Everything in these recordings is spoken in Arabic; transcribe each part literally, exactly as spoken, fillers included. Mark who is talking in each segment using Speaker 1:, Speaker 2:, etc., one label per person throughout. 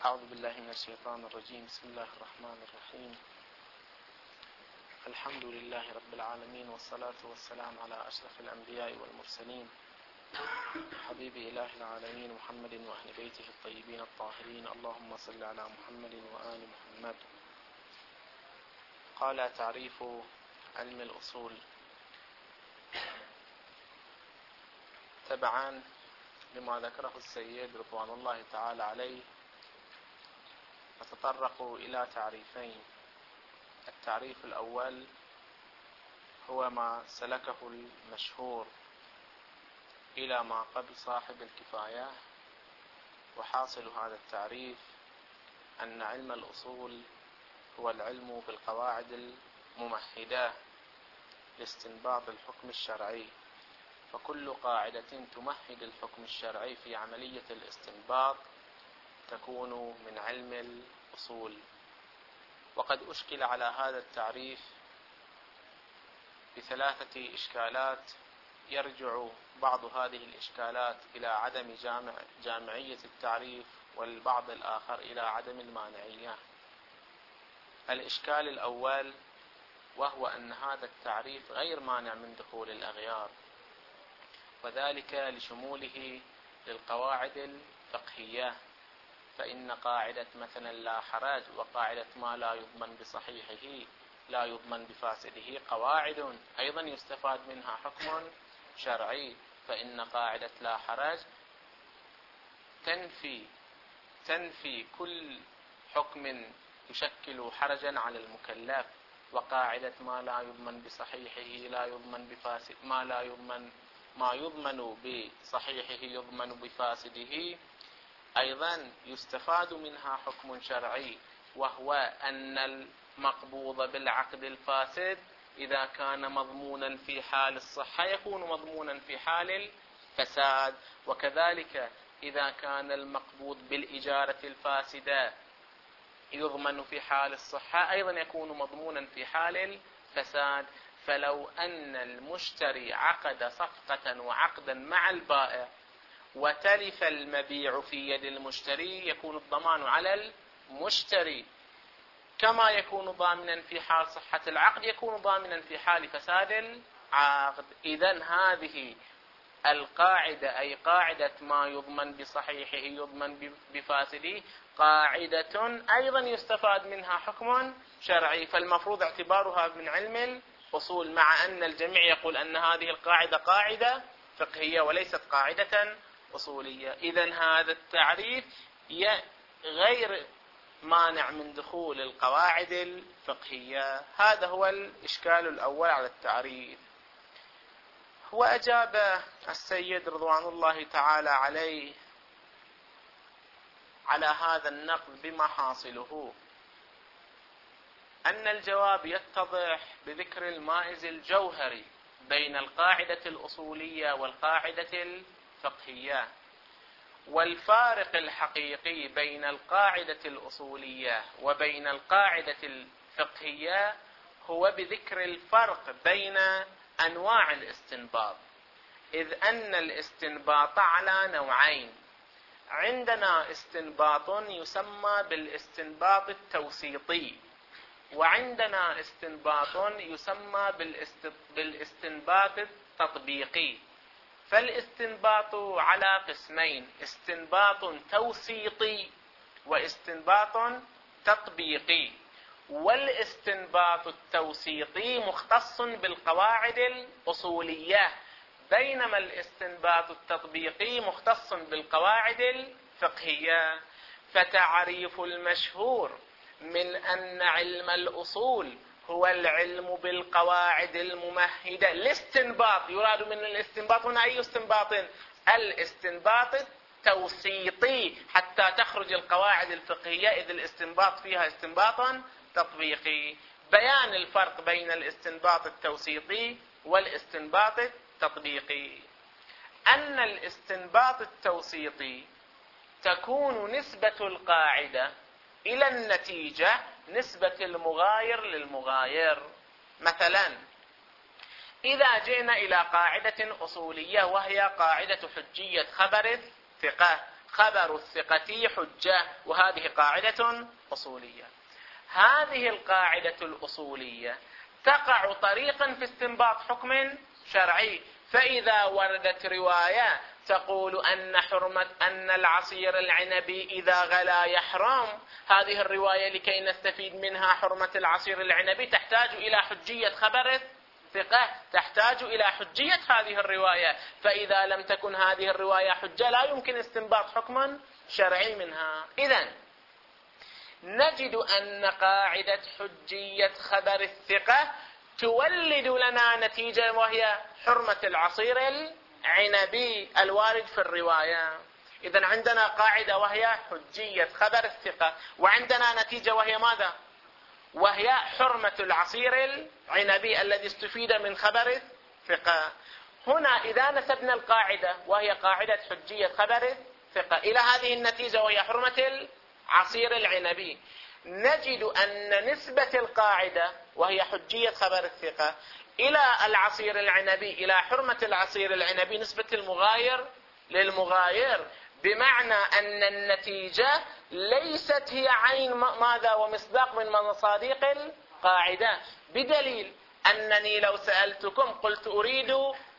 Speaker 1: أعوذ بالله من الشيطان الرجيم. بسم الله الرحمن الرحيم. الحمد لله رب العالمين، والصلاة والسلام على أشرف الأنبياء والمرسلين، حبيب إله العالمين محمد وأهل بيته الطيبين الطاهرين. اللهم صل على محمد وآل محمد. قال: تعريف علم الأصول. تبعا لما ذكره السيد رضوان الله تعالى عليه، نتطرق إلى تعريفين. التعريف الأول هو ما سلكه المشهور إلى ما قبل صاحب الكفاية، وحاصل هذا التعريف أن علم الأصول هو العلم بالقواعد الممهدة لاستنباط الحكم الشرعي، فكل قاعدة تمهد الحكم الشرعي في عملية الاستنباط تكون من علم الأصول. وقد أشكل على هذا التعريف بثلاثة إشكالات، يرجع بعض هذه الإشكالات إلى عدم جامع جامعية التعريف، والبعض الآخر إلى عدم المانعية. الإشكال الأول وهو أن هذا التعريف غير مانع من دخول الأغيار، وذلك لشموله للقواعد الفقهية، فإن قاعدة مثلا لا حرج وقاعدة ما لا يضمن بصحيحه لا يضمن بفاسده قواعد أيضا يستفاد منها حكم شرعي، فإن قاعدة لا حرج تنفي تنفي كل حكم يشكل حرجا على المكلف، وقاعدة ما لا يضمن بصحيحه لا يضمن بفاسد ما لا يضمن ما يضمن بصحيحه يضمن بفاسده أيضا يستفاد منها حكم شرعي، وهو أن المقبوض بالعقد الفاسد إذا كان مضمونا في حال الصحة يكون مضمونا في حال الفساد، وكذلك إذا كان المقبوض بالإجارة الفاسدة يضمن في حال الصحة أيضا يكون مضمونا في حال الفساد. فلو أن المشتري عقد صفقة وعقدا مع البائع وتلف المبيع في يد المشتري يكون الضمان على المشتري، كما يكون ضامنا في حال صحة العقد يكون ضامنا في حال فساد العقد. إذن هذه القاعدة، أي قاعدة ما يضمن بصحيحه يضمن بفاسده، قاعدة أيضا يستفاد منها حكم شرعي، فالمفروض اعتبارها من علم الأصول، مع أن الجميع يقول أن هذه القاعدة قاعدة فقهية وليست قاعدة أصولية. إذن هذا التعريف غير مانع من دخول القواعد الفقهية. هذا هو الإشكال الأول على التعريف. وأجاب السيد رضوان الله تعالى عليه على هذا النقد بما حاصله أن الجواب يتضح بذكر المائز الجوهري بين القاعدة الأصولية والقاعدة الفقهية، والفارق الحقيقي بين القاعدة الأصولية وبين القاعدة الفقهية هو بذكر الفرق بين أنواع الاستنباط، إذ أن الاستنباط على نوعين. عندنا استنباط يسمى بالاستنباط التوسيطي، وعندنا استنباط يسمى بالاستنباط التطبيقي. فالاستنباط على قسمين: استنباط توسيطي واستنباط تطبيقي. والاستنباط التوسيطي مختص بالقواعد الأصولية، بينما الاستنباط التطبيقي مختص بالقواعد الفقهية. فتعريف المشهور من أن علم الأصول هو العلم بالقواعد الممهدة لاستنباط، يراد من الاستنباط هنا أي استنباط؟ الاستنباط التوسيطي، حتى تخرج القواعد الفقهية، إذ الاستنباط فيها استنباط تطبيقي. بيان الفرق بين الاستنباط التوسيطي والاستنباط التطبيقي: أن الاستنباط التوسيطي تكون نسبة القاعدة إلى النتيجة نسبة المغاير للمغاير. مثلا إذا جئنا إلى قاعدة أصولية وهي قاعدة حجية خبر الثقة، خبر الثقة حجة، وهذه قاعدة أصولية. هذه القاعدة الأصولية تقع طريقا في استنباط حكم شرعي. فإذا وردت رواية تقول أن حرمة أن العصير العنبي إذا غلا يحرم، هذه الرواية لكي نستفيد منها حرمة العصير العنبي تحتاج إلى حجية خبر الثقة، تحتاج إلى حجية هذه الرواية. فإذا لم تكن هذه الرواية حجة لا يمكن استنباط حكم شرعي منها. إذن نجد أن قاعدة حجية خبر الثقة تولد لنا نتيجة، وهي حرمة العصير العنبي الوارد في الرواية. إذن عندنا قاعدة وهي حجية خبر الثقة، وعندنا نتيجة وهي ماذا؟ وهي حرمة العصير العنبي الذي استفيد من خبر الثقة. هنا إذا نسبنا القاعدة وهي قاعدة حجية خبر الثقة إلى هذه النتيجة وهي حرمة العصير العنبي، نجد أن نسبة القاعدة وهي حجية خبر الثقة إلى العصير العنبي، إلى حرمة العصير العنبي، نسبة المغاير للمغاير، بمعنى أن النتيجة ليست هي عين ماذا ومصداق من مصادق القاعدة، بدليل أنني لو سألتكم قلت أريد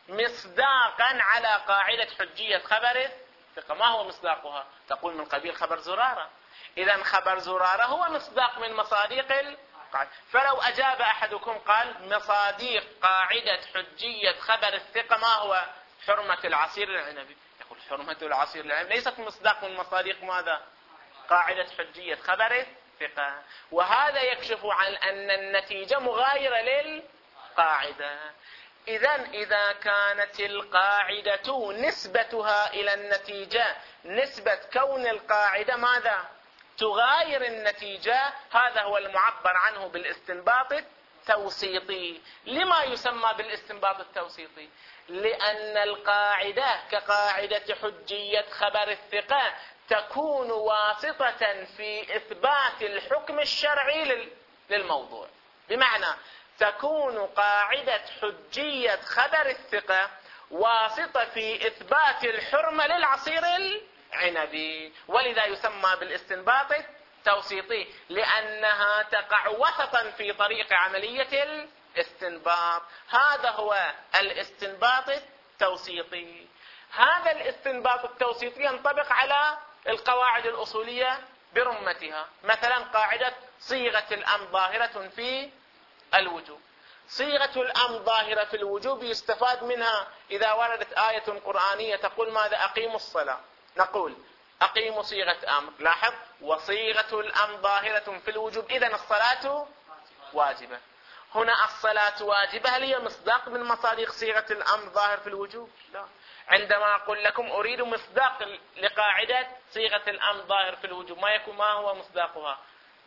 Speaker 1: مصداقا على قاعدة حجية خبر الثقة، ما هو مصداقها؟ تقول من قبيل خبر زرارة. إذن خبر زرارة هو مصداق من مصادق القاعدة. فلو أجاب أحدكم قال مصادق قاعدة حجية خبر الثقة ما هو؟ حرمة العصير العنبي. يقول حرمة العصير العنبي ليست مصداق من مصادق ماذا؟ قاعدة حجية خبر الثقة. وهذا يكشف عن أن النتيجة مغايرة للقاعدة. إذن إذا كانت القاعدة نسبتها إلى النتيجة نسبة كون القاعدة ماذا؟ تغاير النتيجة، هذا هو المعبر عنه بالاستنباط التوسيطي. لما يسمى بالاستنباط التوسيطي؟ لأن القاعدة كقاعدة حجية خبر الثقة تكون واسطة في إثبات الحكم الشرعي للموضوع. بمعنى تكون قاعدة حجية خبر الثقة واسطة في إثبات الحرمة للعصير العنبي، ولذا يسمى بالاستنباط التوسيطي، لأنها تقع وسطا في طريق عملية الاستنباط. هذا هو الاستنباط التوسيطي. هذا الاستنباط التوسيطي ينطبق على القواعد الأصولية برمتها. مثلا قاعدة صيغة الأمر ظاهرة في الوجوب. صيغة الأمر ظاهرة في الوجوب يستفاد منها إذا وردت آية قرآنية تقول ماذا؟ أقيموا الصلاة، نقول أقيموا صيغة أمر. لاحظ وصيغة الأمر ظاهرة في الوجوب، إذن الصلاة واجبة. هنا الصلاة واجبة هل هي مصداق من مصادق صيغة الأمر ظاهر في الوجوب؟ لا. عندما أقول لكم أريد مصداق لقاعدة صيغة الأمر ظاهر في الوجوب، ما يكون ما هو مصداقها؟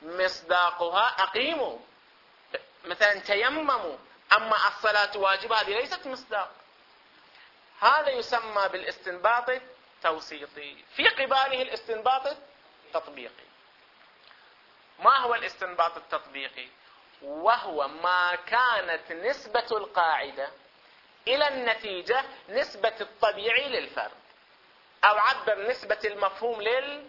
Speaker 1: مصداقها أقيموا، مثلا تيمموا. أما الصلاة واجبة هذه ليست مصداق. هذا يسمى بالاستنباط التوسيطي. في قباله الاستنباط التطبيقي. ما هو الاستنباط التطبيقي؟ وهو ما كانت نسبة القاعدة إلى النتيجة نسبة الطبيعي للفرد، أو عبر نسبة المفهوم لل...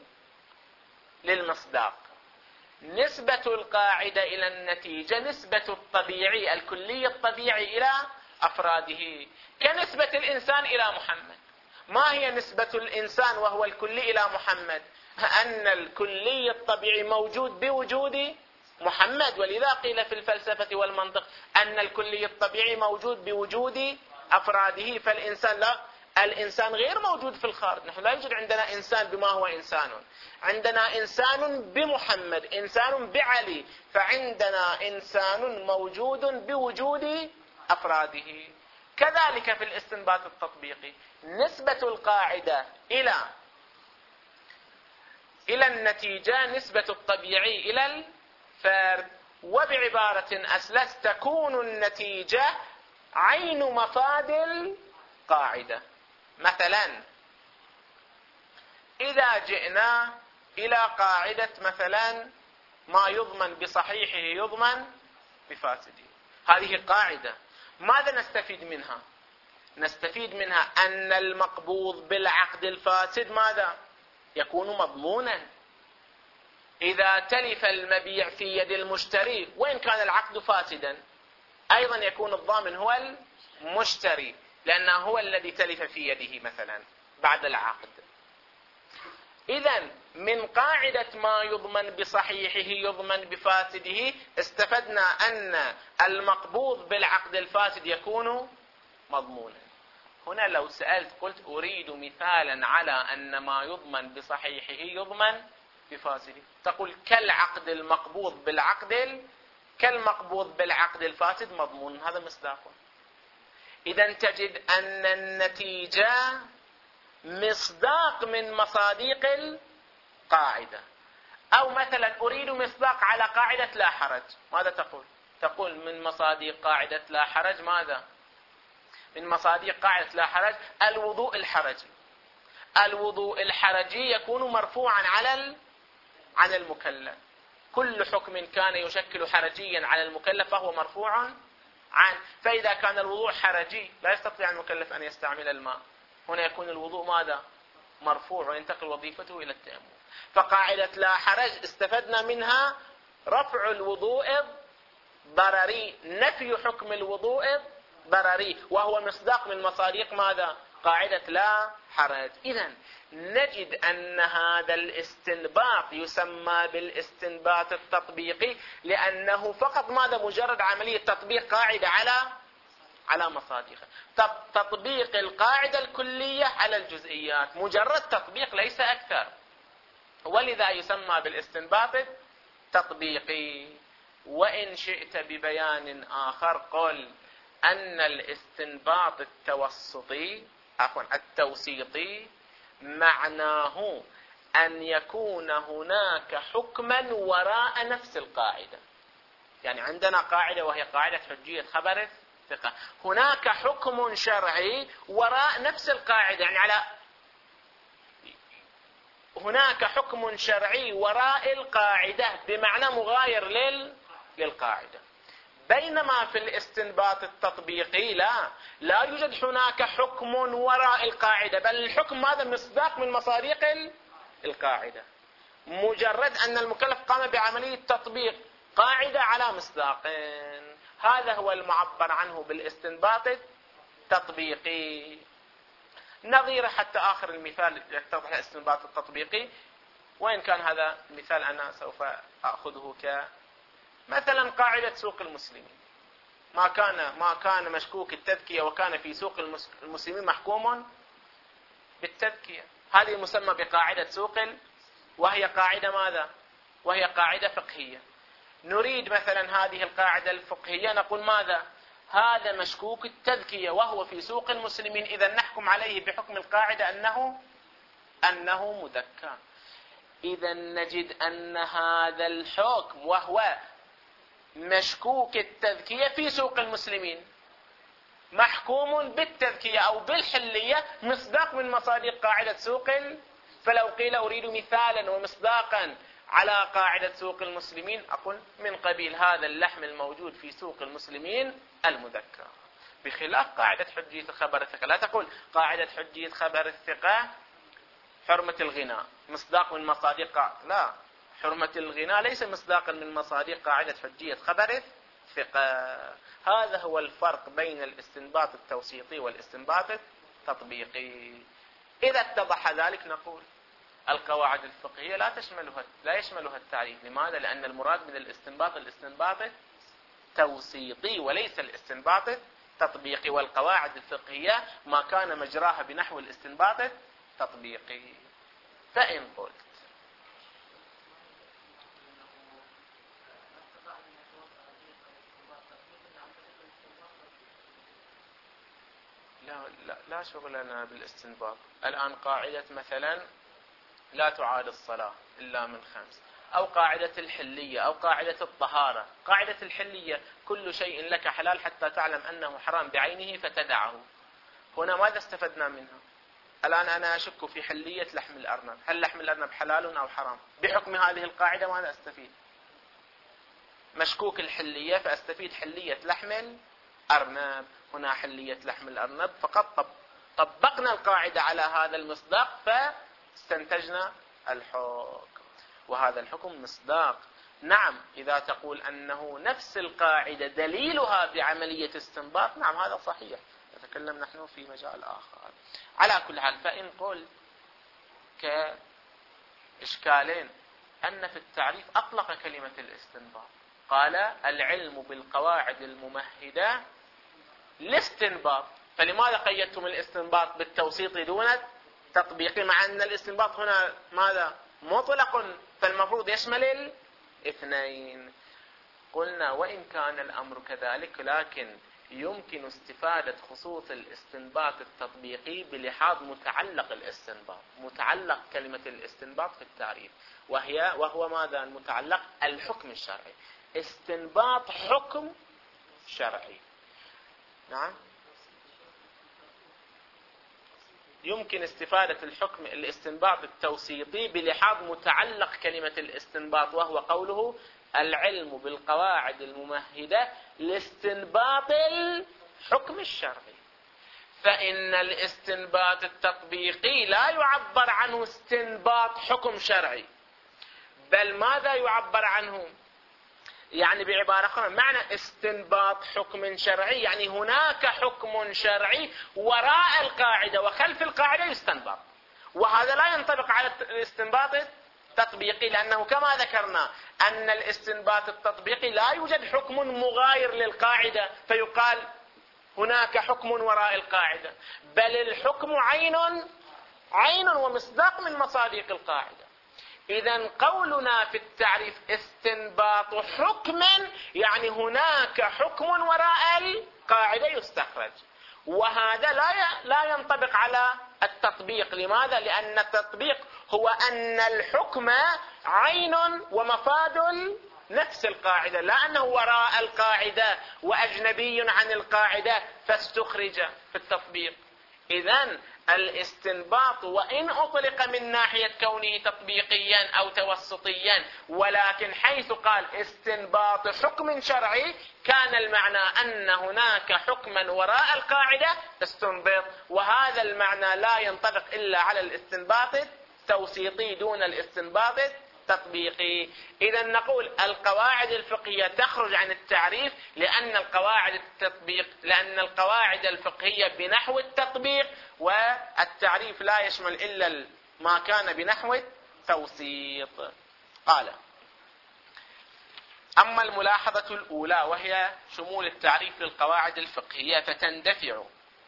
Speaker 1: للمصداق. نسبة القاعدة إلى النتيجة نسبة الطبيعي الكلي الطبيعي إلى أفراده، كنسبة الإنسان إلى محمد. ما هي نسبة الإنسان وهو الكلي إلى محمد؟ أن الكلي الطبيعي موجود بوجود محمد، ولذا قيل في الفلسفة والمنطق أن الكلي الطبيعي موجود بوجود أفراده. فالإنسان لا، الإنسان غير موجود في الخارج. نحن لا يوجد عندنا إنسان بما هو إنسان، عندنا إنسان بمحمد، إنسان بعلي، فعندنا إنسان موجود بوجود أفراده. كذلك في الاستنباط التطبيقي نسبة القاعدة إلى إلى النتيجة نسبة الطبيعي إلى الفرد. وبعبارة أسلس تكون النتيجة عين مفاد القاعدة. مثلا إذا جئنا إلى قاعدة مثلا ما يضمن بصحيحه يضمن بفاسده، هذه قاعدة. ماذا نستفيد منها؟ نستفيد منها أن المقبوض بالعقد الفاسد ماذا؟ يكون مضمونا. إذا تلف المبيع في يد المشتري وإن كان العقد فاسدا أيضا يكون الضامن هو المشتري، لأنه هو الذي تلف في يده مثلا بعد العقد. إذن من قاعدة ما يضمن بصحيحه يضمن بفاسده استفدنا أن المقبوض بالعقد الفاسد يكون مضمونا. هنا لو سألت قلت أريد مثالا على أن ما يضمن بصحيحه يضمن بفاسده، تقول كالعقد المقبوض بالعقد كالمقبوض بالعقد الفاسد مضمون، هذا مصداقه. إذن تجد أن النتيجة مصداق من مصادق القاعدة. أو مثلا أريد مصداق على قاعدة لا حرج، ماذا تقول؟ تقول من مصادق قاعدة لا حرج ماذا؟ من مصادق قاعدة لا حرج الوضوء الحرجي. الوضوء الحرجي يكون مرفوعا على عن المكلف. كل حكم كان يشكل حرجيا على المكلف فهو مرفوع عنه. فإذا كان الوضوء حرجي لا يستطيع المكلف أن يستعمل الماء، هنا يكون الوضوء ماذا؟ مرفوع وينتقل وظيفته إلى التيمم. فقاعدة لا حرج استفدنا منها رفع الوضوء ضرري، نفي حكم الوضوء ضرري، وهو مصداق من مصادق ماذا؟ قاعدة لا حرج. إذن نجد أن هذا الاستنباط يسمى بالاستنباط التطبيقي، لأنه فقط ماذا؟ مجرد عملية تطبيق قاعدة على على مصادقها. تطبيق القاعدة الكلية على الجزئيات، مجرد تطبيق ليس أكثر، ولذا يسمى بالاستنباط التطبيقي. وإن شئت ببيان آخر قل أن الاستنباط التوسطي عفوا التوسيطي معناه أن يكون هناك حكما وراء نفس القاعدة. يعني عندنا قاعدة وهي قاعدة حجية خبر الثقة، هناك حكم شرعي وراء نفس القاعدة، يعني على هناك حكم شرعي وراء القاعدة بمعنى مغاير لل... للقاعدة. بينما في الاستنباط التطبيقي لا لا يوجد هناك حكم وراء القاعدة، بل الحكم هذا مصداق من مصادق القاعدة، مجرد أن المكلف قام بعملية تطبيق قاعدة على مصداق. هذا هو المعبر عنه بالاستنباط التطبيقي. نظير حتى آخر المثال يتضح الاستنباط التطبيقي، وإن كان هذا المثال أنا سوف أخذه ك مثلا قاعدة سوق المسلمين. ما كان ما كان مشكوك التذكية وكان في سوق المسلمين محكوم بالتذكية، هذه مسمى بقاعدة سوق، وهي قاعدة ماذا؟ وهي قاعدة فقهية. نريد مثلا هذه القاعدة الفقهية نقول ماذا؟ هذا مشكوك التذكية وهو في سوق المسلمين، إذا نحكم عليه بحكم القاعدة أنه أنه مذكى. إذا نجد أن هذا الحكم وهو مشكوك التذكية في سوق المسلمين محكوم بالتذكية أو بالحلية، مصداق من مصادق قاعدة سوق. فلو قيل أريد مثالا ومصداقا على قاعدة سوق المسلمين أقول من قبيل هذا اللحم الموجود في سوق المسلمين المذكى، بخلاف قاعدة حجية خبر الثقة. لا تقول قاعدة حجية خبر الثقة حرمة الغناء مصداق من مصادق، لا، حرمة الغناء ليس مصداقا من مصادق قاعدة حجية خبر الثقة. هذا هو الفرق بين الاستنباط التوسيطي والاستنباط التطبيقي. إذا اتضح ذلك نقول القواعد الفقهية لا تشملها لا يشملها التعريف. لماذا؟ لأن المراد من الاستنباط الاستنباط التوسيطي وليس الاستنباط التطبيقي، والقواعد الفقهية ما كان مجراها بنحو الاستنباط التطبيقي. فإن قلت لا, لا, لا شغل لنا بالاستنباط الآن، قاعدة مثلا لا تعاد الصلاة إلا من خمس، أو قاعدة الحلية أو قاعدة الطهارة. قاعدة الحلية كل شيء لك حلال حتى تعلم أنه حرام بعينه فتدعه. هنا ماذا استفدنا منها؟ الآن أنا أشك في حلية لحم الأرنب، هل لحم الأرنب حلال أو حرام؟ بحكم هذه القاعدة ماذا أستفيد؟ مشكوك الحلية فأستفيد حلية لحم الأرنب. هنا حلية لحم الأرنب فقط طبقنا القاعدة على هذا المصداق استنتجنا الحكم، وهذا الحكم مصداق. نعم إذا تقول أنه نفس القاعدة دليلها بعملية استنباط، نعم هذا صحيح، نتكلم نحن في مجال آخر. على كل حال، فإن قل كإشكالين أن في التعريف أطلق كلمة الاستنباط، قال العلم بالقواعد الممهدة للاستنباط، فلماذا قيدتم الاستنباط بالتوسيط دون التطبيق، مع أن الاستنباط هنا ماذا مطلق، فالمفروض يشمل الاثنين. قلنا وإن كان الأمر كذلك، لكن يمكن استفادة خصوص الاستنباط التطبيقي بلحاظ متعلق الاستنباط، متعلق كلمة الاستنباط في التعريف، وهي وهو ماذا المتعلق؟ الحكم الشرعي، استنباط حكم شرعي. نعم، يمكن استفادة الحكم الاستنباط التوسيطي بلحاظ متعلق كلمة الاستنباط، وهو قوله العلم بالقواعد الممهدة لاستنباط الحكم الشرعي. فإن الاستنباط التطبيقي لا يعبر عنه استنباط حكم شرعي، بل ماذا يعبر عنه؟ يعني بعبارة أخرى، معنى استنباط حكم شرعي يعني هناك حكم شرعي وراء القاعدة وخلف القاعدة يستنبط، وهذا لا ينطبق على الاستنباط التطبيقي، لأنه كما ذكرنا أن الاستنباط التطبيقي لا يوجد حكم مغاير للقاعدة فيقال هناك حكم وراء القاعدة، بل الحكم عين عين ومصداق من مصادق القاعدة. إذن قولنا في التعريف استنباط حكم يعني هناك حكم وراء القاعدة يستخرج، وهذا لا لا ينطبق على التطبيق. لماذا؟ لأن التطبيق هو أن الحكم عين ومفاد نفس القاعدة، لا أنه وراء القاعدة وأجنبي عن القاعدة فاستخرج في التطبيق. إذن الاستنباط وإن أطلق من ناحية كونه تطبيقيا أو توسطيا، ولكن حيث قال استنباط حكم شرعي كان المعنى أن هناك حكما وراء القاعدة تستنبط، وهذا المعنى لا ينطبق إلا على الاستنباط التوسيطي دون الاستنباط التطبيقي. إذا نقول القواعد الفقهية تخرج عن التعريف لأن القواعد التطبيق لأن القواعد الفقهية بنحو التطبيق، والتعريف لا يشمل إلا ما كان بنحو التوسيط. قال: أما الملاحظة الأولى وهي شمول التعريف للقواعد الفقهية فتندفع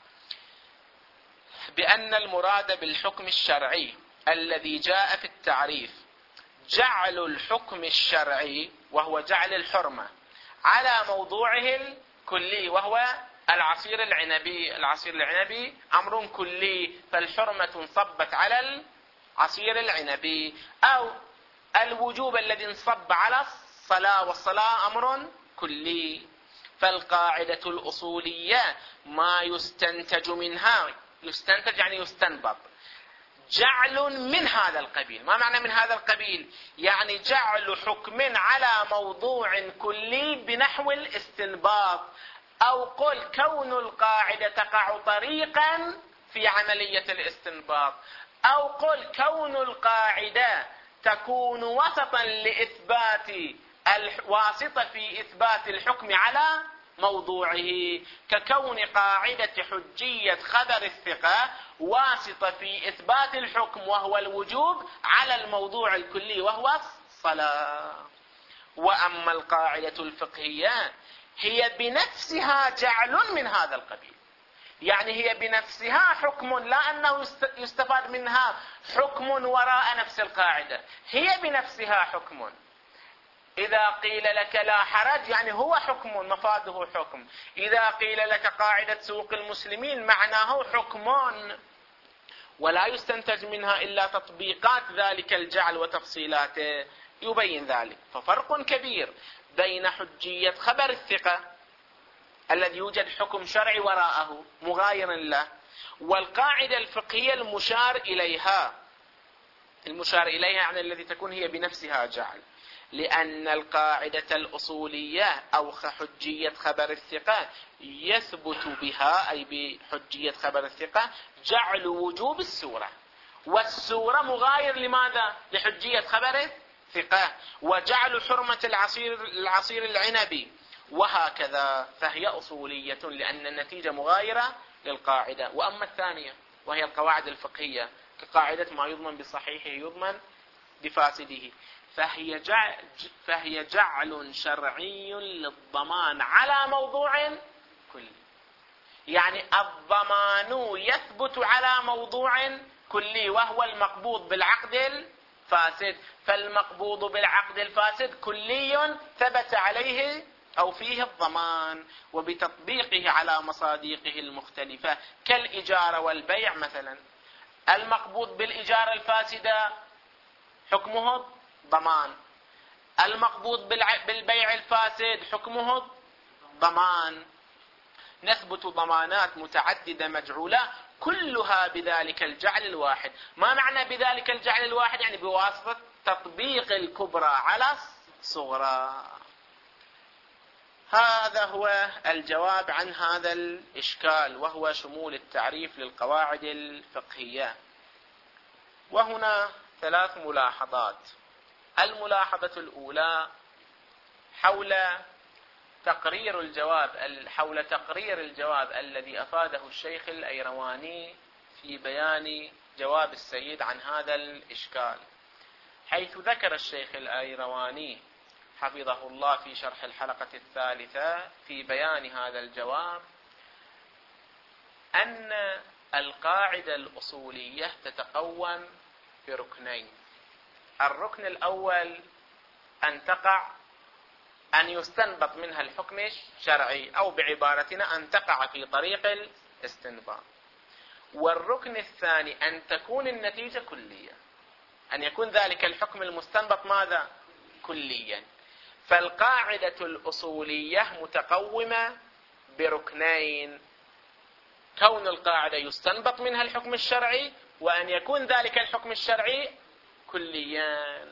Speaker 1: بأن المراد بالحكم الشرعي الذي جاء في التعريف جعل الحكم الشرعي وهو جعل الحرمة على موضوعه الكلي وهو العصير العنبي. العصير العنبي أمر كلي، فالحرمة انصبت على العصير العنبي، أو الوجوب الذي انصب على الصلاة، والصلاة أمر كلي. فالقاعدة الأصولية ما يستنتج منها، يستنتج يعني يستنبط، جعل من هذا القبيل. ما معنى من هذا القبيل؟ يعني جعل حكم على موضوع كلي بنحو الاستنباط، أو قل كون القاعدة تقع طريقا في عملية الاستنباط، أو قل كون القاعدة تكون وسطا لإثبات واسطة في إثبات الحكم على موضوعه، ككون قاعدة حجية خبر الثقة واسطة في إثبات الحكم وهو الوجوب على الموضوع الكلي وهو الصلاة. وأما القاعدة الفقهية هي بنفسها جعل من هذا القبيل، يعني هي بنفسها حكم، لا أنه يستفاد منها حكم وراء نفس القاعدة، هي بنفسها حكم. إذا قيل لك لا حرج يعني هو حكم، مفاده حكم. إذا قيل لك قاعدة سوق المسلمين معناه حكم، ولا يستنتج منها إلا تطبيقات ذلك الجعل وتفصيلاته يبين ذلك. ففرق كبير بين حجية خبر الثقة الذي يوجد حكم شرعي وراءه مغاير له، والقاعدة الفقهية المشار إليها. المشار إليها يعني الذي تكون هي بنفسها جعل، لأن القاعدة الأصولية أو حجية خبر الثقة يثبت بها، أي بحجية خبر الثقة، جعل وجوب السورة، والسورة مغاير لماذا؟ لحجية خبر ثقة، وجعل حرمة العصير العصير العنبي وهكذا، فهي أصولية لأن النتيجة مغايرة للقاعدة. وأما الثانية وهي القواعد الفقهية كقاعدة ما يضمن بصحيحه يضمن بفاسده، فهي جعل, فهي جعل شرعي للضمان على موضوع كلي. يعني الضمان يثبت على موضوع كلي وهو المقبوض بالعقد الفاسد، فالمقبوض بالعقد الفاسد كلي ثبت عليه أو فيه الضمان، وبتطبيقه على مصادقه المختلفة كالإجارة والبيع مثلا. المقبوض بالإجارة الفاسدة حكمه ضمان، المقبوض بالبيع الفاسد حكمه ضمان. نثبت ضمانات متعددة مجعولة كلها بذلك الجعل الواحد. ما معنى بذلك الجعل الواحد؟ يعني بواسطة تطبيق الكبرى على الصغرى. هذا هو الجواب عن هذا الإشكال، وهو شمول التعريف للقواعد الفقهية. وهنا ثلاث ملاحظات. الملاحظة الأولى حول تقرير الجواب حول تقرير الجواب الذي أفاده الشيخ الأيرواني في بيان جواب السيد عن هذا الإشكال، حيث ذكر الشيخ الأيرواني حفظه الله في شرح الحلقة الثالثة في بيان هذا الجواب أن القاعدة الأصولية تتقوم بركنين. الركن الأول أن تقع أن يستنبط منها الحكم الشرعي، أو بعبارتنا أن تقع في طريق الاستنباط. والركن الثاني أن تكون النتيجة كلية، أن يكون ذلك الحكم المستنبط ماذا؟ كليا. فالقاعدة الأصولية متقومة بركنين: كون القاعدة يستنبط منها الحكم الشرعي، وأن يكون ذلك الحكم الشرعي كليا،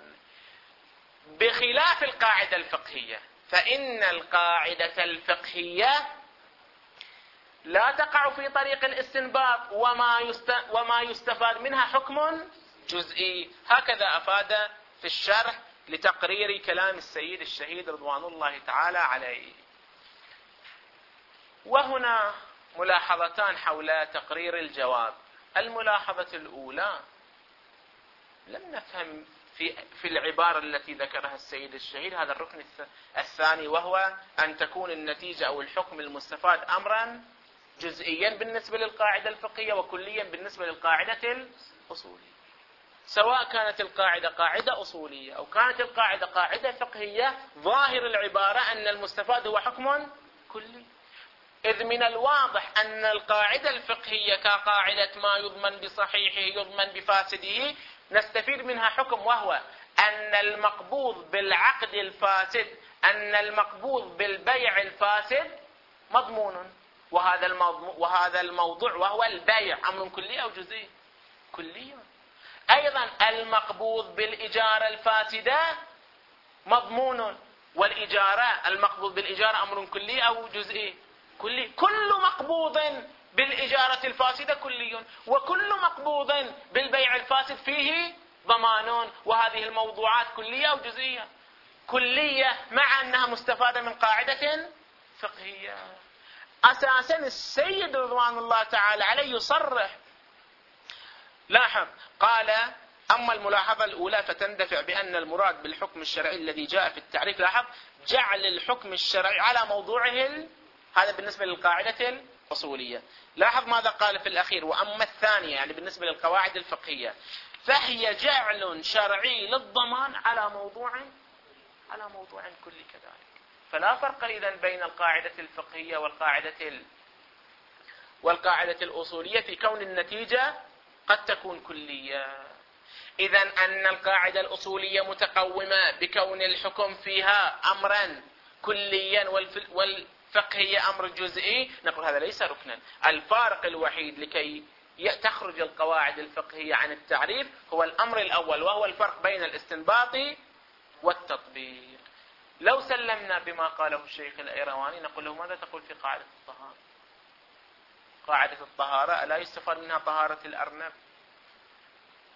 Speaker 1: بخلاف القاعدة الفقهية. فإن القاعدة الفقهية لا تقع في طريق الاستنباط، وما وما يستفاد منها حكم جزئي. هكذا أفاد في الشرح لتقرير كلام السيد الشهيد رضوان الله تعالى عليه. وهنا ملاحظتان حول تقرير الجواب. الملاحظة الأولى: لم نفهم في في العبارة التي ذكرها السيد الشهيد هذا الركن الثاني، وهو أن تكون النتيجة أو الحكم المستفاد أمرا جزئيا بالنسبة للقاعدة الفقهية وكليا بالنسبة للقاعدة الأصولية. سواء كانت القاعدة قاعدة أصولية أو كانت القاعدة قاعدة فقهية، ظاهر العبارة أن المستفاد هو حكم كلي، إذ من الواضح أن القاعدة الفقهية كقاعدة ما يضمن بصحيحه يضمن بفاسده نستفيد منها حكم، وهو أن المقبوض بالعقد الفاسد أن المقبوض بالبيع الفاسد مضمون. وهذا الموضوع وهذا الموضوع وهو البيع أمر كلي أو جزئي؟ كلي. أيضا المقبوض بالإجارة الفاسدة مضمون، والإجارة المقبوض بالإجارة أمر كلي أو جزئي؟ كلي. كل مقبوض بالإجارة الفاسدة كلي، وكل مقبوض بالبيع الفاسد فيه ضمان. وهذه الموضوعات كلية أو جزئية؟ كلية، مع أنها مستفادة من قاعدة فقهية. أساسا السيد رضوان الله تعالى عليه يصرح، لاحظ، قال: أما الملاحظة الأولى فتندفع بأن المراد بالحكم الشرعي الذي جاء في التعريف، لاحظ، جعل الحكم الشرعي على موضوعه ال... هذا بالنسبة للقاعدة الأصولية. لاحظ ماذا قال في الأخير: وأما الثانية، يعني بالنسبة للقواعد الفقهية، فهي جعل شرعي للضمان على موضوع على موضوع كلي كذلك. فلا فرق إذن بين القاعدة الفقهية والقاعدة ال... والقاعدة الأصولية في كون النتيجة قد تكون كلية. إذن أن القاعدة الأصولية متقومة بكون الحكم فيها أمرا كليا والفقهية أمر جزئي، نقول هذا ليس ركنا. الفارق الوحيد لكي تخرج القواعد الفقهية عن التعريف هو الأمر الأول، وهو الفرق بين الاستنباط والتطبيق. لو سلمنا بما قاله الشيخ الأيرواني نقول له: ماذا تقول في قاعدة الطهارة؟ قاعدة الطهارة ألا يستفاد منها طهارة الأرنب؟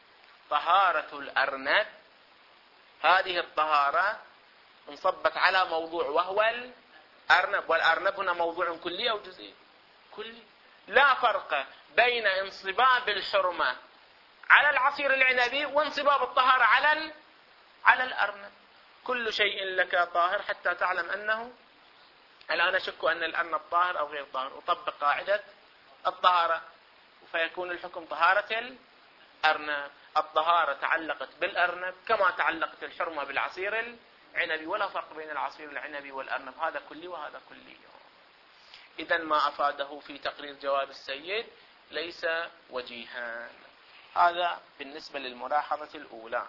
Speaker 1: طهارة الأرنب هذه الطهارة انصبت على موضوع وهو الأرنب، والأرنب هنا موضوع كلي أو جزئي؟ كلي. لا فرق بين انصباب الحرمة على العصير العنبي وانصباب الطهارة على على الأرنب. كل شيء لك طاهر حتى تعلم أنه، الآن أشك أن الأرنب طاهر أو غير طاهر، أطبق قاعدة الطهارة فيكون الحكم طهارة الأرنب. الطهارة تعلقت بالأرنب كما تعلقت الحرمة بالعصير العنبي، ولا فرق بين العصير العنبي والأرنب، هذا كلي وهذا كلي. إذن ما أفاده في تقرير جواب السيد ليس وجيها. هذا بالنسبة للملاحظة الأولى.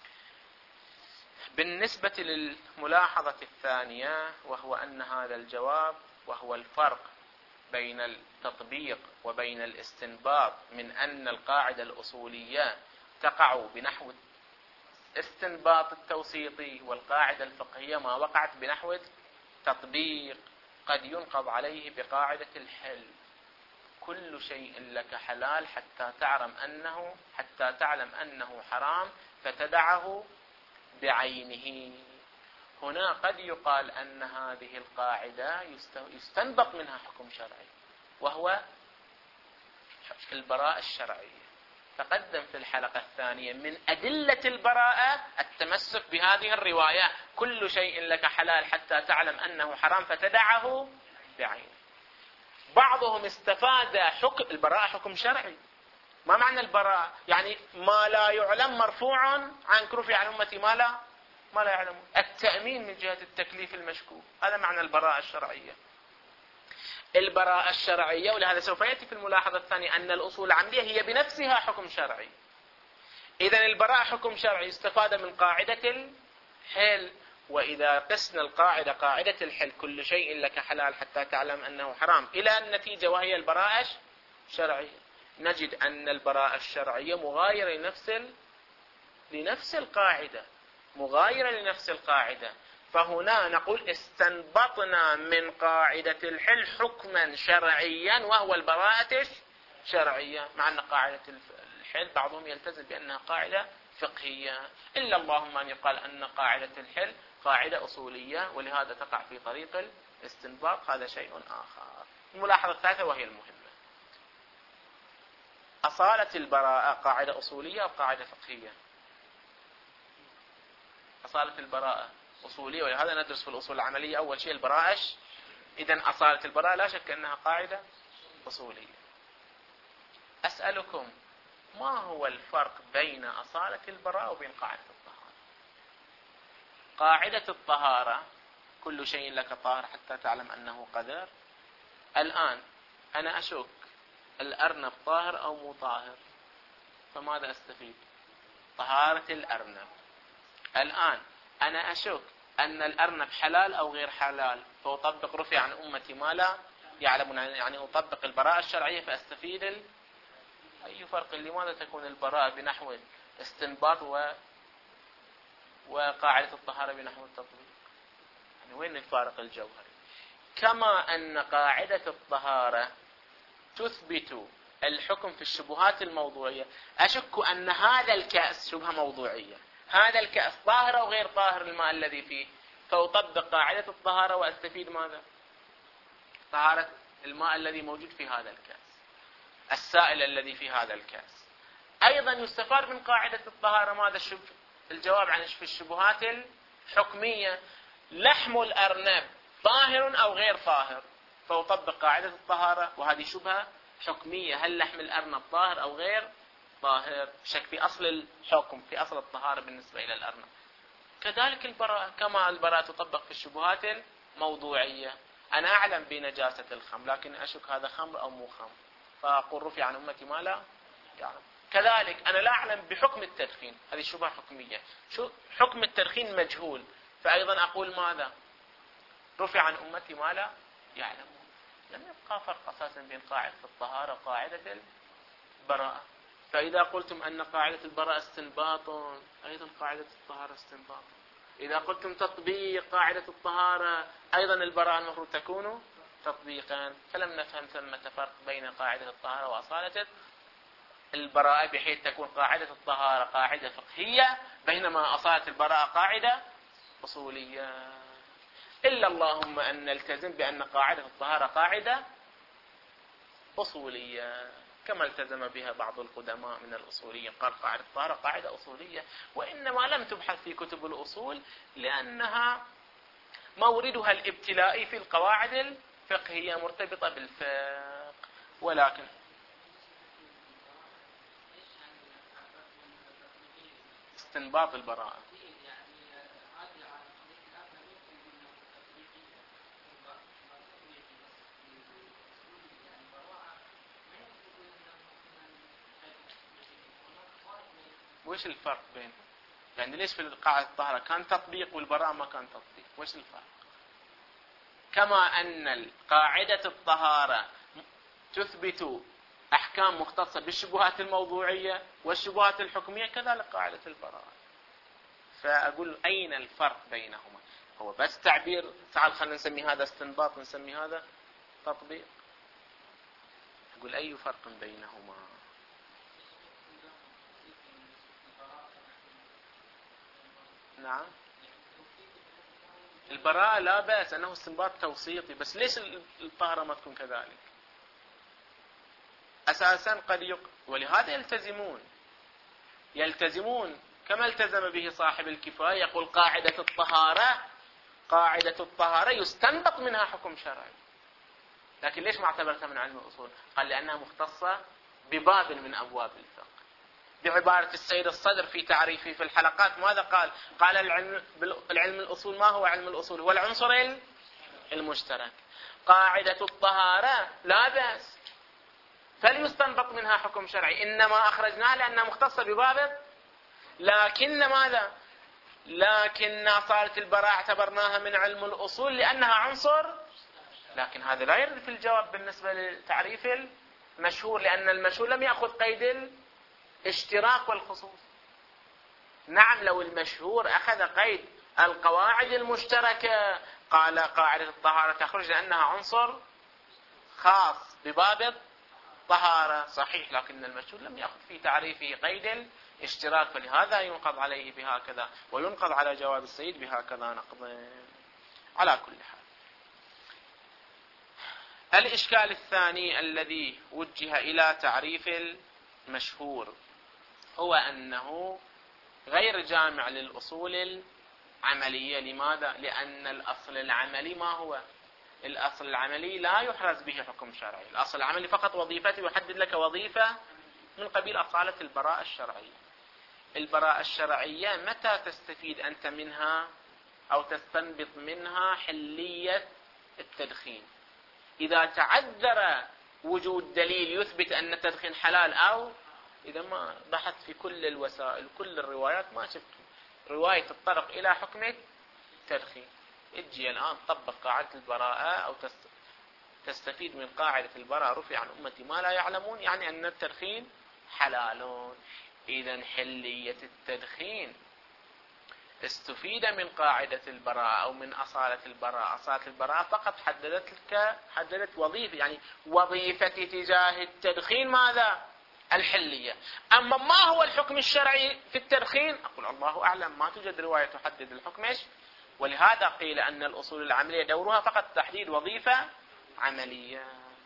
Speaker 1: بالنسبة للملاحظة الثانية، وهو أن هذا الجواب وهو الفرق بين التطبيق وبين الاستنباط من أن القاعدة الأصولية تقع بنحو استنباط التوسيطي، والقاعدة الفقهية ما وقعت بنحو تطبيق، قد ينقض عليه بقاعدة الحل. كل شيء لك حلال حتى تعلم أنه حتى تعلم أنه حرام فتدعه بعينه. هنا قد يقال أن هذه القاعدة يستنبط منها حكم شرعي وهو البراءة الشرعية. تقدم في الحلقة الثانية من أدلة البراءة التمسك بهذه الرواية: كل شيء لك حلال حتى تعلم أنه حرام فتدعه بعينه. بعضهم استفاد حكم البراءة حكم شرعي. ما معنى البراءة؟ يعني ما لا يعلم مرفوع عنك رفع عن أمتي ما لا ما لا يعلم. التأمين من جهة التكليف المشكوك، هذا معنى البراءة الشرعية. البراءة الشرعية، ولهذا سوف يأتي في الملاحظة الثانية أن الأصول العملية هي بنفسها حكم شرعي. إذن البراءة حكم شرعي استفاد من قاعدة الحل. وإذا قسنا القاعدة قاعدة الحل كل شيء لك حلال حتى تعلم أنه حرام إلى النتيجة وهي البراءة الشرعية، نجد أن البراءة الشرعية مغايرة لنفس لنفس القاعدة مغايرة لنفس القاعدة. فهنا نقول استنبطنا من قاعدة الحل حكما شرعيا وهو البراءة الشرعية، مع أن قاعدة الحل بعضهم يلتزم بأنها قاعدة فقهية، إلا اللهم أن يقال أن قاعدة الحل قاعدة أصولية ولهذا تقع في طريق الاستنباط، هذا شيء آخر. الملاحظة الثالثة وهي المهمة: أصالة البراءة قاعدة أصولية أو قاعدة فقهية؟ أصالة البراءة أصولية، ولهذا ندرس في الأصول العملية أول شيء البراءة. إذن أصالة البراءة لا شك أنها قاعدة أصولية. أسألكم: ما هو الفرق بين أصالة البراءة وبين قاعدة الطهارة؟ قاعدة الطهارة كل شيء لك طاهر حتى تعلم أنه قدر. الآن أنا أشك الأرنب طاهر أو مو طاهر، فماذا أستفيد؟ طهارة الأرنب. الآن أنا أشك أن الأرنب حلال أو غير حلال، فأطبق رفع عن أمتي ما لا يعلمون، يعني أطبق البراءة الشرعية فأستفيد ال... أي فرق؟ لماذا تكون البراءة بنحو استنباط و... وقاعدة الطهارة بنحو التطبيق؟ يعني وين الفارق الجوهري؟ كما أن قاعدة الطهارة تثبت الحكم في الشبهات الموضوعية، أشك أن هذا الكأس شبهة موضوعية، هذا الكأس طاهر أو غير طاهر الماء الذي فيه، فأطبق قاعدة الطهارة وأستفيد ماذا؟ طهارة الماء الذي موجود في هذا الكأس، السائل الذي في هذا الكأس. أيضا يستفاد من قاعدة الطهارة ماذا؟ الشبه الجواب عن في الشبهات الحكمية: لحم الأرنب طاهر أو غير طاهر، فأطبق قاعدة الطهارة وهذه شبهة حكمية: هل لحم الأرنب طاهر أو غير طاهر؟ شك في أصل الحكم، في أصل الطهارة بالنسبة إلى الأرنب. كذلك البراءة، كما البراءة تطبق في الشبهات الموضوعية. أنا أعلم بنجاسة الخمر لكن أشك هذا خمر أو مو خمر، فأقول رفع عن أمتي ما لا يعلم. كذلك أنا لا أعلم بحكم التدخين، هذه شبهة حكمية، شو حكم التدخين مجهول، فأيضا أقول ماذا؟ رفع عن أمتي ما لا يعلمون. لم يبقى فرق أساسا بين قاعدة الطهارة وقاعدة البراءة. فإذا قلتم أن قاعدة البراءة استنباط، أيضا قاعدة الطهارة استنباط. إذا قلتم تطبيق قاعدة الطهارة، أيضا البراءة المفروض تكون تطبيقا. فلم نفهم ثمة فرق بين قاعدة الطهارة وأصالة البراءة بحيث تكون قاعدة الطهارة قاعدة فقهية، بينما أصالة البراءة قاعدة أصولية. إلا اللهم أن نلتزم بأن قاعدة الطهارة قاعدة أصولية، كما التزم بها بعض القدماء من الأصوليين، قال قاعدة الطهارة قاعدة أصولية، وإنما لم تبحث في كتب الأصول لأنها موردها الابتلائي في القواعد الفقهية مرتبطة بالفقه. ولكن استنباط البراءة وش الفرق بينهم؟ يعني ليش في قاعدة الطهارة كان تطبيق والبراءة ما كان تطبيق؟ وش الفرق؟ كما أن قاعدة الطهارة تثبت أحكام مختصة بالشبهات الموضوعية والشبهات الحكمية، كذلك قاعدة البراءة. فأقول أين الفرق بينهما؟ هو بس تعبير، تعال خلينا نسمي هذا استنباط نسمي هذا تطبيق. أقول أي فرق بينهما؟ نعم البراءة لا بأس أنه استنباط توسيطي، بس ليش الطهارة ما تكون كذلك؟ أساسا قد يق... ولهذا يلتزمون يلتزمون كما التزم به صاحب الكفاية، يقول قاعدة الطهارة قاعدة الطهارة يستنبط منها حكم شرعي. لكن ليش ما اعتبرتها من علم الأصول؟ قال لأنها مختصة بباب من أبواب الفقه. بعبارة السيد الصدر في تعريفه في الحلقات ماذا قال؟ قال العلم, العلم الأصول ما هو علم الأصول؟ هو العنصر المشترك. قاعدة الطهارة لا بأس فليستنبط منها حكم شرعي، إنما أخرجناها لأنها مختصة بباب. لكن ماذا؟ لكن صارت البراءة اعتبرناها من علم الأصول لأنها عنصر. لكن هذا لا يرد في الجواب بالنسبة للتعريف المشهور، لأن المشهور لم يأخذ قيد الاشتراك والخصوص. نعم لو المشهور أخذ قيد القواعد المشتركة قال قاعدة الطهارة تخرج لأنها عنصر خاص بباب الطهارة صحيح، لكن المشهور لم يأخذ في تعريفه قيد الاشتراك، فلهذا ينقض عليه بهكذا وينقض على جواب السيد بهكذا نقض. على كل حال الإشكال الثاني الذي وجه إلى تعريف المشهور هو أنه غير جامع للأصول العملية. لماذا؟ لأن الأصل العملي ما هو؟ الأصل العملي لا يحرز به حكم شرعي. الأصل العملي فقط وظيفته يحدد لك وظيفة من قبيل أصالة البراءة الشرعية. البراءة الشرعية متى تستفيد أنت منها أو تستنبط منها حلية التدخين؟ إذا تعذر وجود دليل يثبت أن التدخين حلال، أو إذا ما بحث في كل الوسائل كل الروايات ما شفت رواية تطرق إلى حكم التدخين. اجي الآن طبق قاعدة البراءة أو تستفيد من قاعدة البراءة رفع عن أمتي ما لا يعلمون، يعني أن التدخين حلال. إذا حلية التدخين استفيد من قاعدة البراءة أو من أصالة البراءة. أصالة البراءة فقط حددت لك حددت وظيفة، يعني وظيفة تجاه التدخين ماذا؟ الحلية. أما ما هو الحكم الشرعي في التدخين؟ أقول الله أعلم، ما توجد رواية تحدد الحكم. ولهذا قيل أن الأصول العملية دورها فقط تحديد وظيفة عملية.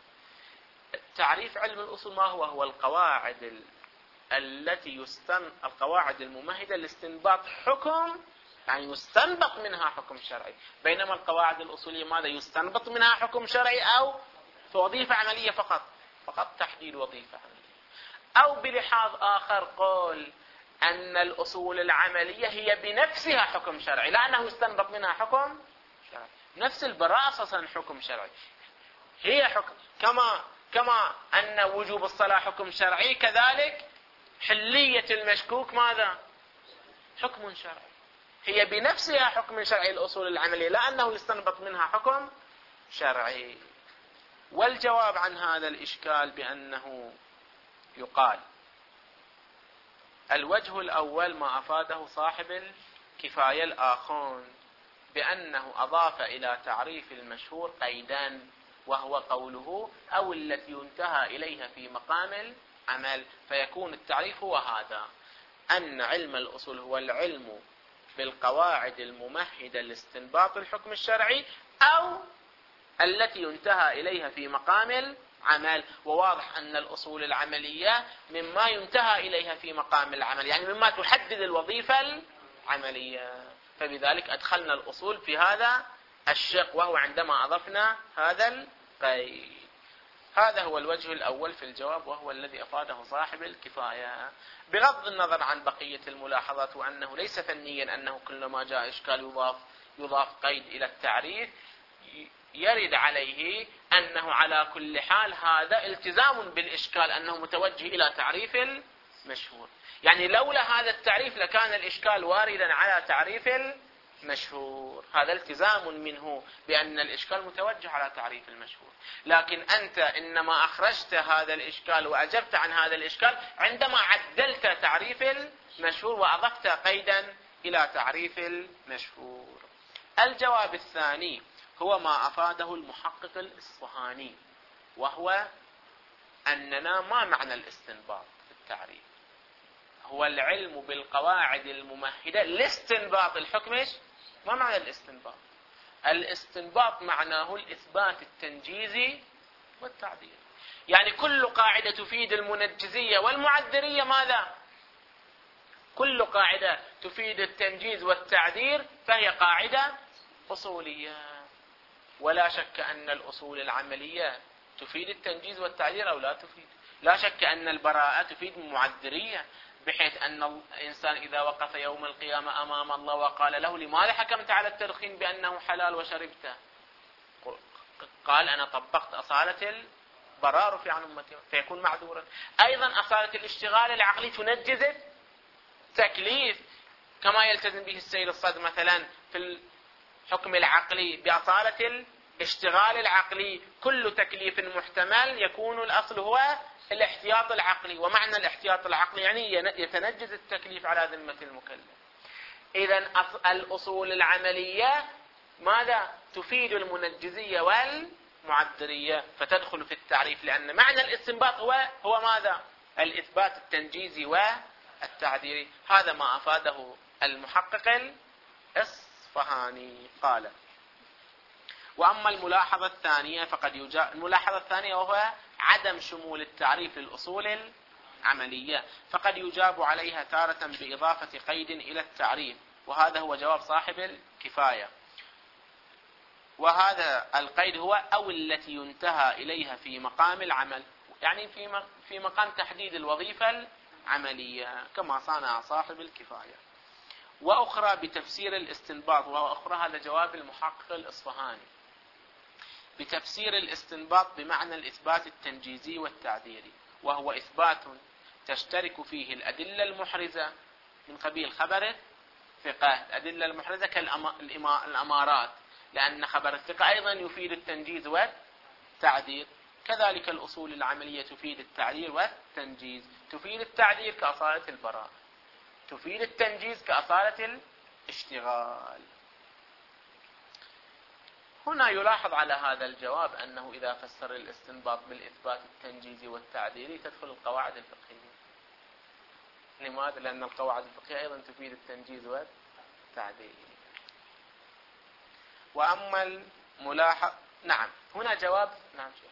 Speaker 1: تعريف علم الأصول ما هو؟ هو القواعد التي يستن القواعد الممهدة لاستنباط حكم، يعني يستنبط منها حكم شرعي. بينما القواعد الأصولية ماذا؟ يستنبط منها حكم شرعي أو في وظيفة عملية فقط، فقط تحديد وظيفة عملية. أو بلحاظ آخر قول أن الأصول العملية هي بنفسها حكم شرعي، لا أنه يستنبط منها حكم شرعي. نفس البراءة أساسا حكم شرعي، هي حكم كما كما أن وجوب الصلاة حكم شرعي، كذلك حلية المشكوك ماذا؟ حكم شرعي. هي بنفسها حكم شرعي الأصول العملية، لا أنه يستنبط منها حكم شرعي. والجواب عن هذا الإشكال بأنه يقال الوجه الأول ما أفاده صاحب الكفاية الآخون بأنه أضاف إلى تعريف المشهور قيدان، وهو قوله أو التي ينتهى إليها في مقام عمل. فيكون التعريف هو هذا، أن علم الأصول هو العلم بالقواعد الممهدة لاستنباط الحكم الشرعي أو التي ينتهى إليها في مقام العمل. وواضح أن الأصول العملية مما ينتهى إليها في مقام العمل، يعني مما تحدد الوظيفة العملية. فبذلك أدخلنا الأصول في هذا الشق، وهو عندما أضفنا هذا القيد. هذا هو الوجه الأول في الجواب، وهو الذي أفاده صاحب الكفاية، بغض النظر عن بقية الملاحظات، وأنه ليس فنيا أنه كلما جاء إشكال يضاف يضاف قيد إلى التعريف. يرد عليه أنه على كل حال هذا التزام بالإشكال، أنه متوجه إلى تعريف المشهور. يعني لولا هذا التعريف لكان الإشكال واردا على تعريف المشهور. هذا التزام منه بأن الإشكال متوجه على تعريف المشهور. لكن أنت إنما أخرجت هذا الإشكال وأجبت عن هذا الإشكال عندما عدلت تعريف المشهور وأضفت قيدا إلى تعريف المشهور. الجواب الثاني هو ما أفاده المحقق الإصفهاني، وهو أننا ما معنى الاستنباط في التعريف؟ هو العلم بالقواعد الممهدة لاستنباط الحكم. ما معنى الاستنباط؟ الاستنباط معناه الإثبات التنجيزي والتعديل. يعني كل قاعدة تفيد المنجزية والمعدرية ماذا؟ كل قاعدة تفيد التنجيز والتعدير فهي قاعدة أصولية. ولا شك أن الأصول العملية تفيد التنجيز والتعدير أو لا تفيد. لا شك أن البراءة تفيد المعدرية، بحيث أن الإنسان إذا وقف يوم القيامة أمام الله وقال له لماذا حكمت على التدخين بأنه حلال وشربته؟ قال أنا طبقت أصالة البراء رفع عن أمتي، فيكون معذورا. أيضا أصالة الاشتغال العقلي تنجز التكليف، كما يلتزم به السيد الصدر مثلا في الحكم العقلي بأصالة الاشتغال العقلي. كل تكليف محتمل يكون الأصل هو الاحتياط العقلي، ومعنى الاحتياط العقلي يعني يتنجز التكليف على ذمة المكلف. إذن الأصول العملية ماذا؟ تفيد المنجزية والمعدرية، فتدخل في التعريف، لأن معنى الاستنباط هو هو ماذا؟ الإثبات التنجيزي والتعديري. هذا ما أفاده المحقق الإصفهاني. قال: وأما الملاحظة الثانية فقد يجاب الملاحظة الثانية وهو عدم شمول التعريف للأصول العملية، فقد يجاب عليها تارة بإضافة قيد إلى التعريف، وهذا هو جواب صاحب الكفاية. وهذا القيد هو أو التي ينتهى إليها في مقام العمل، يعني في في مقام تحديد الوظيفة العملية كما صنع صاحب الكفاية. وأخرى بتفسير الاستنباط، وأخرى هذا جواب المحقق الإصفهاني، بتفسير الاستنباط بمعنى الإثبات التنجيزي والتعديري، وهو إثبات تشترك فيه الأدلة المحرزة من قبيل خبر الثقة. الأدلة المحرزة كالأمارات، لأن خبر الثقة أيضا يفيد التنجيز والتعديل. كذلك الأصول العملية تفيد التعديل والتنجيز، تفيد التعديل كأصالة البراءة، تفيد التنجيز كأصالة الاشتغال. هنا يلاحظ على هذا الجواب أنه إذا فسر الاستنباط بالإثبات التنجيزي والتعديلي تدخل القواعد الفقهية. لماذا؟ لأن القواعد الفقهية أيضا تفيد التنجيز والتعديل. وأما الملاحظ، نعم هنا جواب، نعم شيخ.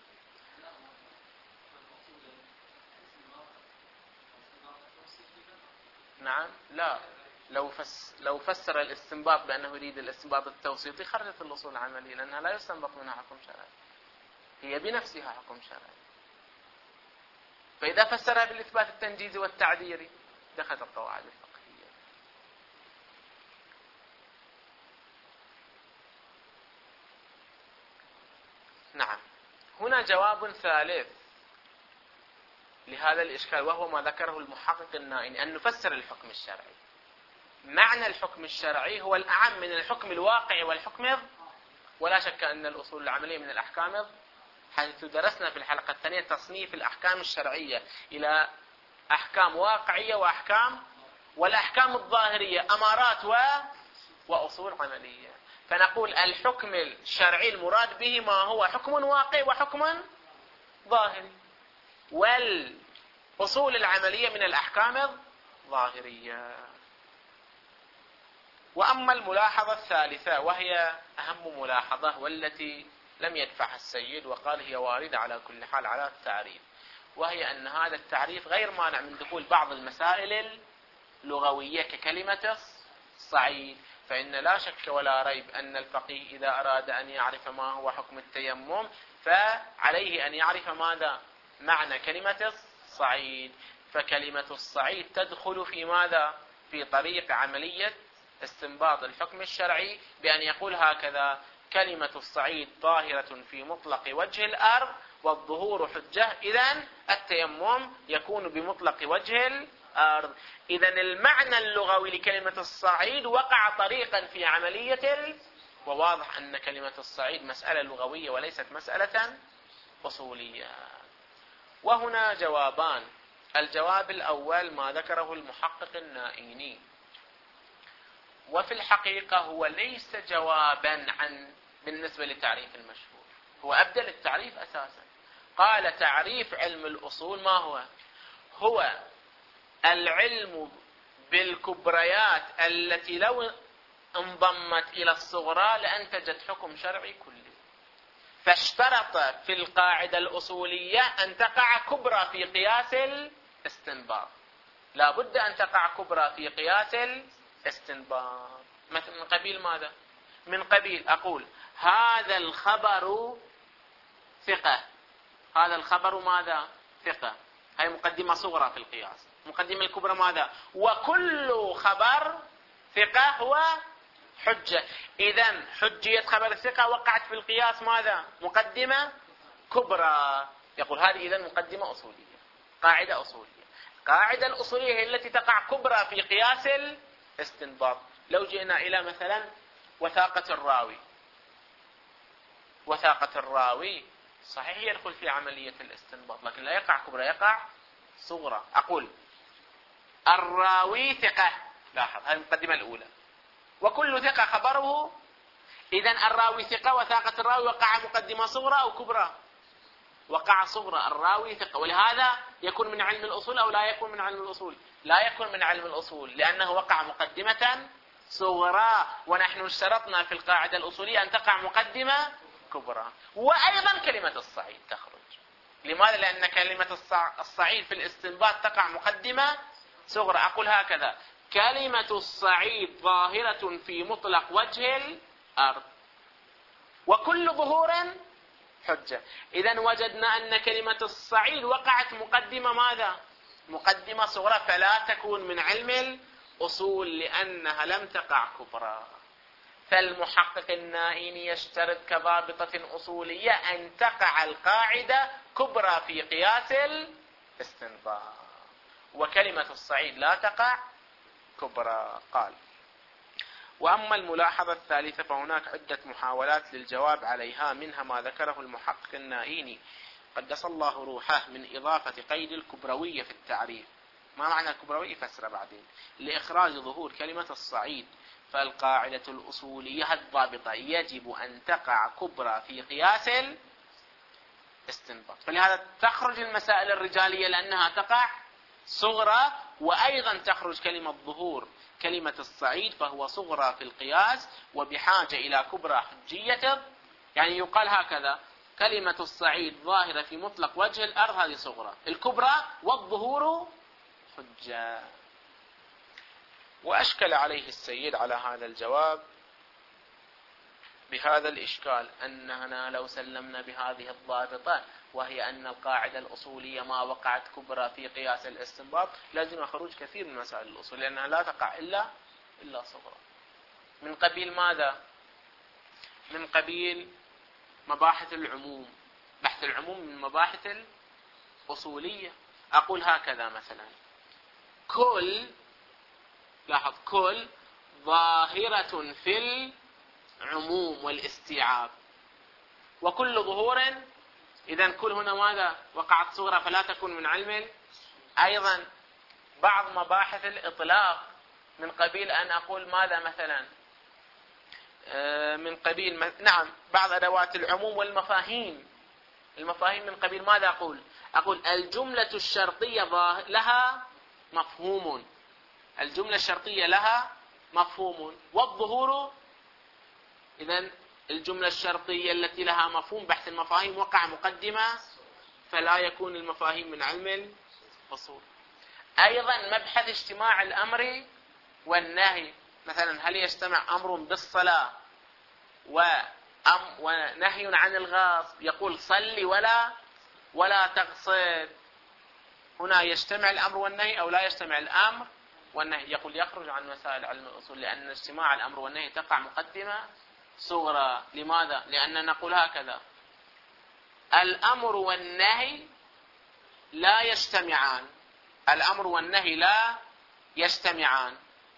Speaker 1: نعم لا، لو فس لو فسر الاستنباط بأنه يريد الاستنباط التوسيطي خرجت الأصول العملية، لأنها لا يستنبط منها حكم شرعي، هي بنفسها حكم شرعي. فإذا فسرها بالإثبات التنجيزي والتعديري دخلت القواعد الفقهية. نعم هنا جواب ثالث لهذا الإشكال، وهو ما ذكره المحقق النائي، أن نفسر الحكم الشرعي. معنى الحكم الشرعي هو الأعم من الحكم الواقعي والحكم، ولا شك أن الأصول العملية من الأحكام، حيث درسنا في الحلقة الثانية تصنيف الأحكام الشرعية إلى أحكام واقعية وأحكام، والأحكام الظاهرية أمارات و... وأصول عملية. فنقول الحكم الشرعي المراد به ما هو حكم واقعي وحكم ظاهري، أصول العملية من الأحكام الظاهرية. وأما الملاحظة الثالثة وهي أهم ملاحظة والتي لم يدفعها السيد وقال هي واردة على كل حال على التعريف، وهي أن هذا التعريف غير مانع من دخول بعض المسائل اللغوية ككلمة الصعيد، فإن لا شك ولا ريب أن الفقيه إذا أراد أن يعرف ما هو حكم التيمم فعليه أن يعرف ماذا معنى كلمة الصعيد. فكلمة الصعيد تدخل في ماذا؟ في طريق عملية استنباط الحكم الشرعي بأن يقول هكذا: كلمة الصعيد ظاهرة في مطلق وجه الأرض والظهور حجة، إذن التيمم يكون بمطلق وجه الأرض. إذن المعنى اللغوي لكلمة الصعيد وقع طريقا في عملية ال... وواضح أن كلمة الصعيد مسألة لغوية وليست مسألة أصولية. وهنا جوابان. الجواب الأول ما ذكره المحقق النائيني، وفي الحقيقة هو ليس جوابا عن بالنسبة لتعريف المشهور، هو أبدل التعريف أساسا. قال: تعريف علم الأصول ما هو؟ هو العلم بالكبريات التي لو انضمت إلى الصغرى لأنتجت حكم شرعي كلي. فاشترط في القاعدة الأصولية أن تقع كبرى في قياس الاستنباط، لا بد أن تقع كبرى في قياس الاستنباط. مثل من قبيل ماذا؟ من قبيل أقول هذا الخبر ثقة، هذا الخبر ماذا؟ ثقة، هي مقدمة صغرى في القياس. مقدمة الكبرى ماذا؟ وكل خبر ثقة هو حجة. إذن حجية خبر الثقة وقعت في القياس ماذا؟ مقدمة كبرى. يقول هذه إذن مقدمة أصولية، قاعدة أصولية. القاعدة الأصولية هي التي تقع كبرى في قياس الاستنباط. لو جئنا إلى مثلا وثاقة الراوي، وثاقة الراوي صحيح يدخل في عملية الاستنباط لكن لا يقع كبرى، يقع صغرى. أقول الراوي ثقة، لاحظ هذه المقدمة الأولى، وكل ثقة خبره. إذن الراوي ثقة وثاقة الراوي وقع مقدمة صغرى أو كبرى؟ وقع صغرى. الراوي ثقة، ولهذا يكون من علم الأصول أو لا يكون من علم الأصول؟ لا يكون من علم الأصول لأنه وقع مقدمة صغرى، ونحن اشترطنا في القاعدة الأصولية أن تقع مقدمة كبرى. وأيضا كلمة الصعيد تخرج. لماذا؟ لأن كلمة الصعيد في الاستنباط تقع مقدمة صغرى. أقول هكذا: كلمة الصعيد ظاهرة في مطلق وجه الأرض وكل ظهور حجة. إذن وجدنا أن كلمة الصعيد وقعت مقدمة ماذا؟ مقدمة صغرى، فلا تكون من علم الأصول لأنها لم تقع كبرى. فالمحقق النائيني يشترط كضابطة أصولية أن تقع القاعدة كبرى في قياس الاستنباط، وكلمة الصعيد لا تقع كبرى. قال: وأما الملاحظة الثالثة فهناك عدة محاولات للجواب عليها، منها ما ذكره المحقق النائيني قدس الله روحه من إضافة قيد الكبروية في التعريف. ما معنى الكبروية؟ فسر بعدين. لإخراج ظهور كلمة الصعيد، فالقاعدة الأصولية الضابطة يجب أن تقع كبرى في قياس الاستنباط، فلهذا تخرج المسائل الرجالية لأنها تقع صغرى، وأيضا تخرج كلمة ظهور كلمة الصعيد فهو صغرى في القياس وبحاجة إلى كبرى حجية. يعني يقال هكذا: كلمة الصعيد ظاهرة في مطلق وجه الأرض، هذه صغرى، الكبرى والظهور حجة. وأشكل عليه السيد على هذا الجواب بهذا الإشكال: أننا لو سلمنا بهذه الضابطة وهي أن القاعدة الأصولية ما وقعت كبرى في قياس الاستنباط، لازم خروج كثير من مسائل الأصول لأنها لا تقع إلا إلا صغرى. من قبيل ماذا؟ من قبيل مباحث العموم. بحث العموم من مباحث الأصولية. أقول هكذا مثلا: كل، لاحظ، كل ظاهرة في العموم والاستيعاب وكل ظهور. إذن كل هنا ماذا؟ وقعت صغرى فلا تكون من علم. أيضا بعض مباحث الإطلاق من قبيل أن أقول ماذا مثلا؟ من قبيل نعم بعض أدوات العموم والمفاهيم. المفاهيم من قبيل ماذا أقول؟ أقول الجملة الشرطية لها مفهوم، الجملة الشرطية لها مفهوم والظهور. إذن الجملة الشرطية التي لها مفهوم، بحث المفاهيم وقع مقدمة، فلا يكون المفاهيم من علم الأصول. أيضا مبحث اجتماع الأمر والنهي، مثلا هل يجتمع أمر بالصلاة ونهي عن الغاصب، يقول صلي ولا ولا تغصب، هنا يجتمع الأمر والنهي أو لا يجتمع الأمر والنهي؟ يقول يخرج عن مسائل علم الأصول، لأن اجتماع الأمر والنهي تقع مقدمة صغرى. لماذا؟ لأن نقول هكذا: الأمر والنهي لا يجتمعان، الأمر والنهي لا يجتمعان،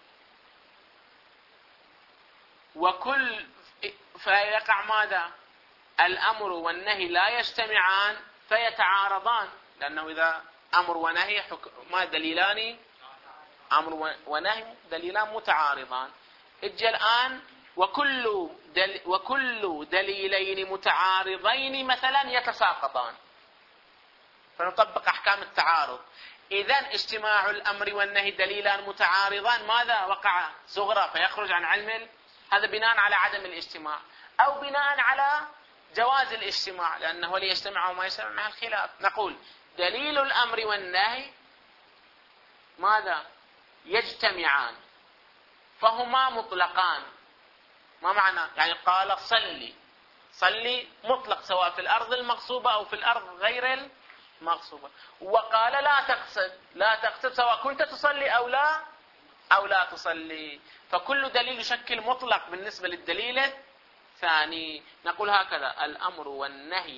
Speaker 1: وكل فيقع ماذا؟ الأمر والنهي لا يجتمعان فيتعارضان، لأنه إذا أمر ونهي حك... ما دليلان؟ أمر ونهي دليلان متعارضان. اجي الآن وكل دل... وكل دليلين متعارضين مثلا يتساقطان، فنطبق أحكام التعارض. إذن اجتماع الأمر والنهي دليلان متعارضان ماذا وقع؟ صغرى، فيخرج عن علم. هذا بناء على عدم الاجتماع، أو بناء على جواز الاجتماع، لأنه ليجتمع وما يجتمع مع الخلاف. نقول دليل الأمر والنهي ماذا؟ يجتمعان، فهما مطلقان. ما معنى؟ يعني قال صلي، صلي مطلق سواء في الأرض المغصوبة أو في الأرض غير المغصوبة. وقال لا تقصد، لا تقصد سواء كنت تصلي أو لا أو لا تصلي. فكل دليل يشكل مطلق بالنسبة للدليل الثاني. نقول هكذا: الأمر والنهي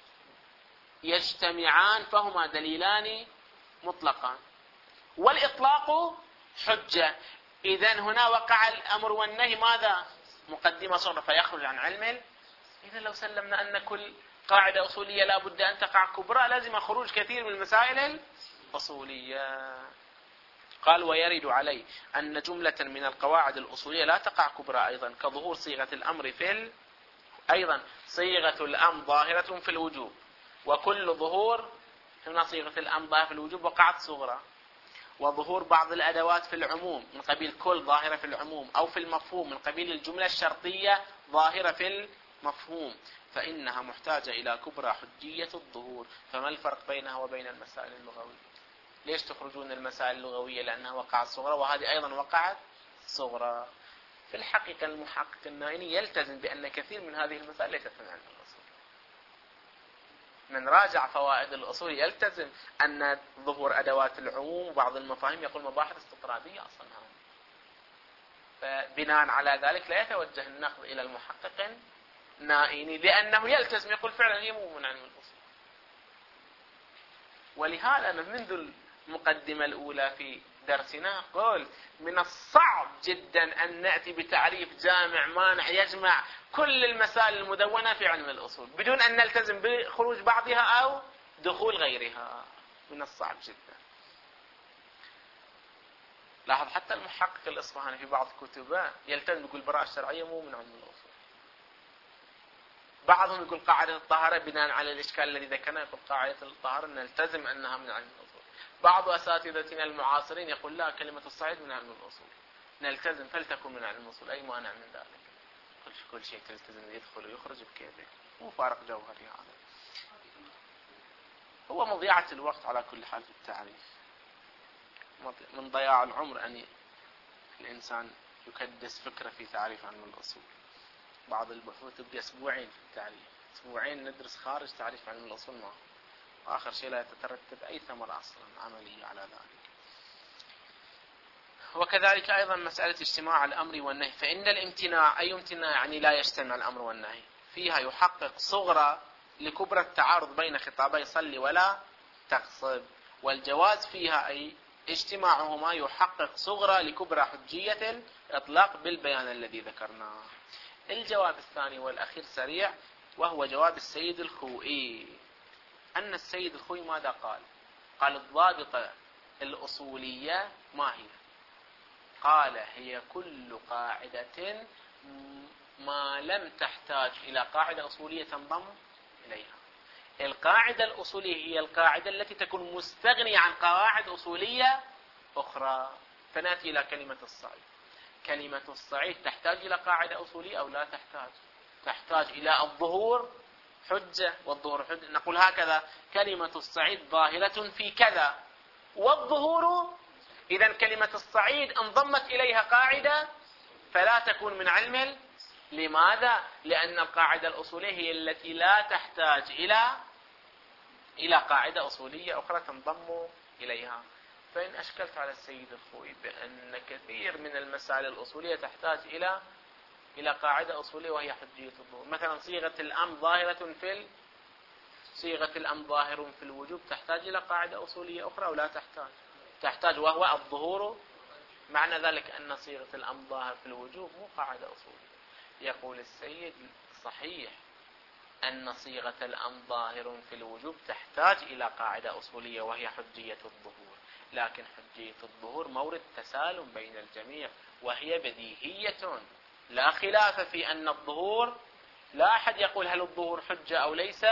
Speaker 1: يجتمعان فهما دليلان مطلقان، والإطلاق حجة. إذن هنا وقع الأمر والنهي ماذا؟ مقدمة صغرى، فيخرج عن علم. إذا لو سلمنا أن كل قاعدة أصولية لا بد أن تقع كبرى، لازم خروج كثير من المسائل الأصولية. قال: ويرد عليه أن جملة من القواعد الأصولية لا تقع كبرى أيضا، كظهور صيغة الأمر في ال... أيضا صيغة الأمر ظاهرة في الوجوب، وكل ظهور هنا صيغة الأمر ظاهرة في الوجوب وقعت صغرى. وظهور بعض الأدوات في العموم من قبيل كل ظاهرة في العموم، أو في المفهوم من قبيل الجملة الشرطية ظاهرة في المفهوم، فإنها محتاجة إلى كبرى حجية الظهور. فما الفرق بينها وبين المسائل اللغوية؟ ليش تخرجون المسائل اللغوية؟ لأنها وقعت صغرى، وهذه أيضا وقعت صغرى. في الحقيقة المحقق النائني يلتزم بأن كثير من هذه المسائل ليست من علم الأصول. من راجع فوائد الأصول يلتزم أن ظهور أدوات العموم وبعض المفاهيم يقول مباحث استطرادية أصلا هذا. فبناء على ذلك لا يتوجه النقد إلى المحقق النائني، لأنه يلتزم يقول فعلا هي مو من علم الأصول. ولهذا منذ المقدمة الأولى في درسنا قل من الصعب جدا أن نأتي بتعريف جامع مانع يجمع كل المسائل المدونة في علم الأصول بدون أن نلتزم بخروج بعضها أو دخول غيرها. من الصعب جدا. لاحظ حتى المحقق الإصفهاني في بعض كتبه يلتزم يقول البراءة الشرعية مو من علم الأصول. بعضهم يقول قاعدة الطهارة بناء على الإشكال الذي ذكرنا، يقول قاعدة الطهارة نلتزم أنها من علم الأصول. بعض أساتذتنا المعاصرين يقول لا، كلمة الصعيد من علم الأصول، نلتزم فلتكن من علم الأصول، أي مانع من ذلك. كل كل شيء تلتزم يدخل ويخرج بكيفك، مو فارق جوهري. هذا هو مضيعة الوقت على كل حال في التعريف، من ضياع العمر أن الإنسان يكدس فكرة في تعريف علم الأصول. بعض البحوث تبقى أسبوعين في التعريف، أسبوعين ندرس خارج تعريف علم الأصول ما وآخر شيء لا يترتب أي ثمرة أصلا عملية على ذلك. وكذلك أيضا مسألة اجتماع الأمر والنهي، فإن الامتناع أي امتناع يعني لا يجتمع الأمر والنهي فيها يحقق صغرى لكبرى التعارض بين خطابي صلي ولا تغصب، والجواز فيها أي اجتماعهما يحقق صغرى لكبرى حجية الإطلاق بالبيان الذي ذكرناه. الجواب الثاني والأخير سريع، وهو جواب السيد الخوئي. أن السيد الخوئي ماذا قال؟ قال الضابطة الأصولية ما هي؟ قال هي كل قاعدة ما لم تحتاج إلى قاعدة أصولية تنضم إليها. القاعدة الأصولية هي القاعدة التي تكون مستغنية عن قواعد أصولية أخرى. فنأتي إلى كلمة الصعيد. كلمة الصعيد تحتاج إلى قاعدة أصولية أو لا تحتاج؟ تحتاج إلى الظهور حجة، والظهور حجة. نقول هكذا: كلمة الصعيد ظاهرة في كذا، والظهور. إذا كلمة الصعيد انضمت إليها قاعدة فلا تكون من علم. لماذا؟ لأن القاعدة الأصولية هي التي لا تحتاج إلى إلى قاعدة أصولية أخرى تنضم إليها. فإن أشكلت على السيد الخوي بأن كثير من المسائل الأصولية تحتاج إلى إلى قاعدة أصولية وهي حجية الظهور، مثلا صيغة الأمر ظاهرة في ال... صيغة الأمر ظاهر في الوجوب، تحتاج إلى قاعدة أصولية أخرى أو لا تحتاج؟ تحتاج، وهو الظهور. معنى ذلك أن صيغة الأمر ظاهر في الوجوب مو قاعدة أصولية. يقول السيد: صحيح أن صيغة الأمر ظاهر في الوجوب تحتاج إلى قاعدة أصولية وهي حجية الظهور، لكن حجية الظهور مورد تسالم بين الجميع، وهي بديهية لا خلاف في أن الظهور، لا أحد يقول هل الظهور حجة أو ليس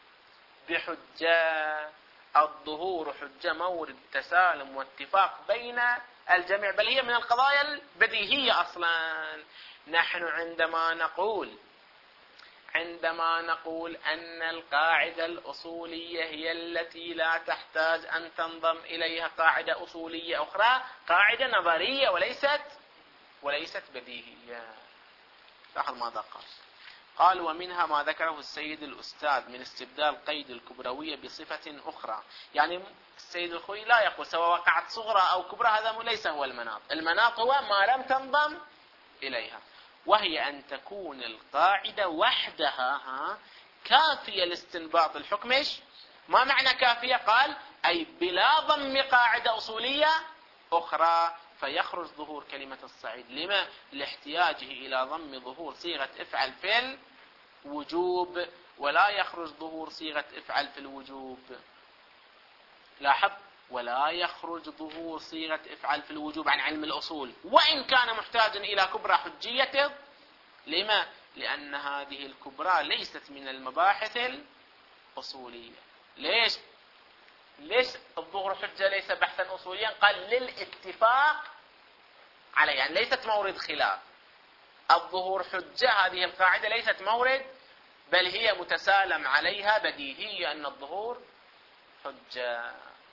Speaker 1: بحجة. الظهور حجة مورد تسالم واتفاق بين الجميع، بل هي من القضايا البديهية أصلا. نحن عندما نقول عندما نقول أن القاعدة الأصولية هي التي لا تحتاج أن تنضم إليها قاعدة أصولية أخرى، قاعدة نظرية وليست وليست بديهية. لاحظ ماذا قال. قال: ومنها ما ذكره السيد الأستاذ من استبدال قيد الكبروية بصفة أخرى. يعني السيد الخوي لا يقول سواء وقعت صغرى أو كبرى، هذا ليس هو المناط. المناط هو ما لم تنضم إليها، وهي أن تكون القاعدة وحدها كافية لاستنباط الحكم. ما معنى كافية؟ قال: أي بلا ضم قاعدة أصولية أخرى، فيخرج ظهور كلمة الصعيد. لما؟ لاحتياجه إلى ضم ظهور صيغة افعل في الوجوب، ولا يخرج ظهور صيغة افعل في الوجوب. لاحظ: ولا يخرج ظهور صيغة افعل في الوجوب عن علم الأصول، وإن كان محتاجا إلى كبرى حجيته. لما؟ لأن هذه الكبرى ليست من المباحث الأصولية. ليش؟ ليش الظهور حجة ليس بحثا أصوليا؟ قال: للاتفاق عليه، يعني ليست مورد خلاف. الظهور حجة هذه القاعدة ليست مورد، بل هي متسالم عليها، بديهية أن الظهور حجة.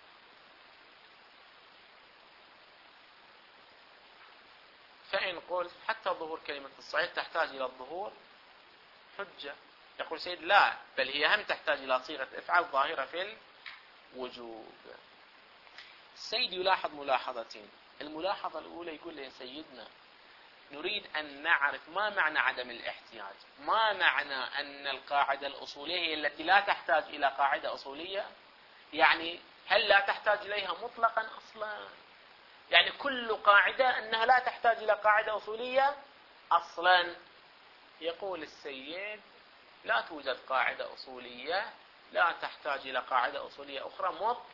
Speaker 1: فإن قلت حتى ظهور كلمة الصعيد تحتاج إلى الظهور حجة، يقول سيد: لا، بل هي هم تحتاج إلى صيغة افعل ظاهرة في الوجوب. السيد يلاحظ ملاحظتين. الملاحظة الأولى يقول لي: سيدنا، نريد أن نعرف ما معنى عدم الاحتياج، ما معنى أن القاعدة الأصولية هي التي لا تحتاج إلى قاعدة أصولية؟ يعني هل لا تحتاج إليها مطلقا أصلا؟ يعني كل قاعدة أنها لا تحتاج إلى قاعدة أصولية أصلا. يقول السيد: لا توجد قاعدة أصولية لا تحتاج إلى قاعدة أصولية أخرى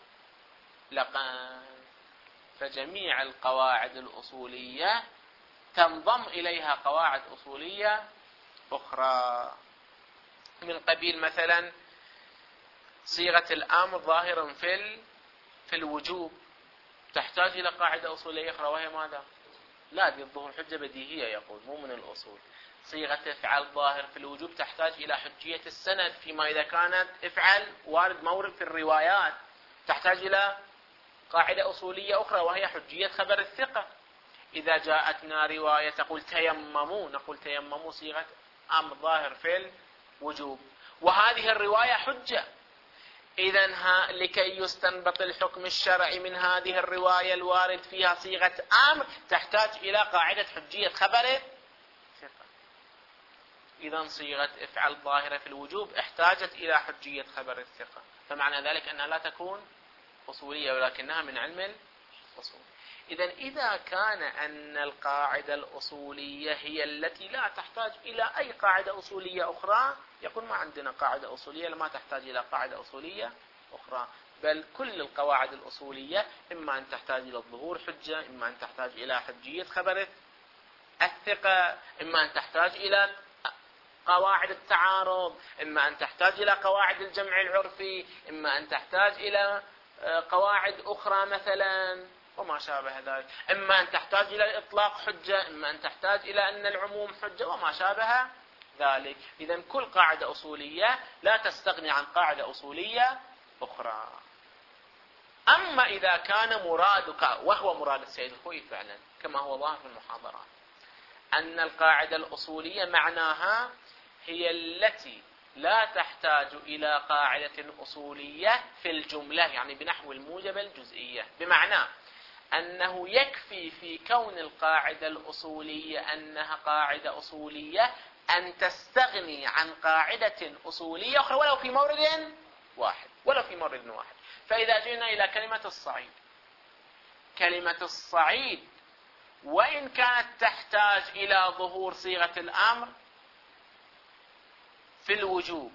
Speaker 1: مطلقا، فجميع القواعد الأصولية تنضم إليها قواعد أصولية أخرى، من قبيل مثلا صيغة الأمر ظاهر في في الوجوب، تحتاج إلى قاعدة أصولية أخرى، وهي ماذا؟ لا، دي الظهور حجة بديهية، يقول مو من الأصول. صيغة افعل ظاهر في الوجوب تحتاج إلى حجية السند، فيما إذا كانت افعل وارد مورد في الروايات تحتاج إلى قاعدة أصولية أخرى وهي حجية خبر الثقة. إذا جاءتنا رواية تقول تيمموا، نقول تيمموا صيغة أمر ظاهر في الوجوب، وهذه الرواية حجة. إذن لكي يستنبط الحكم الشرعي من هذه الرواية الوارد فيها صيغة أمر تحتاج إلى قاعدة حجية خبر ثقة. إذن صيغة افعل ظاهرة في الوجوب احتاجت إلى حجية خبر الثقة، فمعنى ذلك أنها لا تكون أصولية ولكنها من علم الأصول. إذن إذا كان أن القاعدة الأصولية هي التي لا تحتاج إلى أي قاعدة أصولية أخرى، يقول ما عندنا قاعدة أصولية ما تحتاج إلى قاعدة أصولية أخرى، بل كل القواعد الأصولية إما أن تحتاج إلى الظهور حجة، إما أن تحتاج إلى حجية خبر الثقة، إما أن تحتاج إلى قواعد التعارض، إما أن تحتاج إلى قواعد الجمع العرفي، إما أن تحتاج إلى قواعد أخرى مثلا وما شابه ذلك، إما أن تحتاج إلى إطلاق حجة، إما أن تحتاج إلى أن العموم حجة وما شابه ذلك. إذن كل قاعدة أصولية لا تستغني عن قاعدة أصولية أخرى. أما إذا كان مرادك، وهو مراد السيد الخوئي فعلا كما هو ظاهر في المحاضرات، أن القاعدة الأصولية معناها هي التي لا تحتاج إلى قاعدة أصولية في الجملة، يعني بنحو الموجبة الجزئية، بمعنى أنه يكفي في كون القاعدة الأصولية أنها قاعدة أصولية أن تستغني عن قاعدة أصولية أخرى ولو في مورد واحد، ولو في مورد واحد. فإذا جئنا إلى كلمة الصعيد، كلمة الصعيد وإن كانت تحتاج إلى ظهور صيغة الأمر في الوجوب،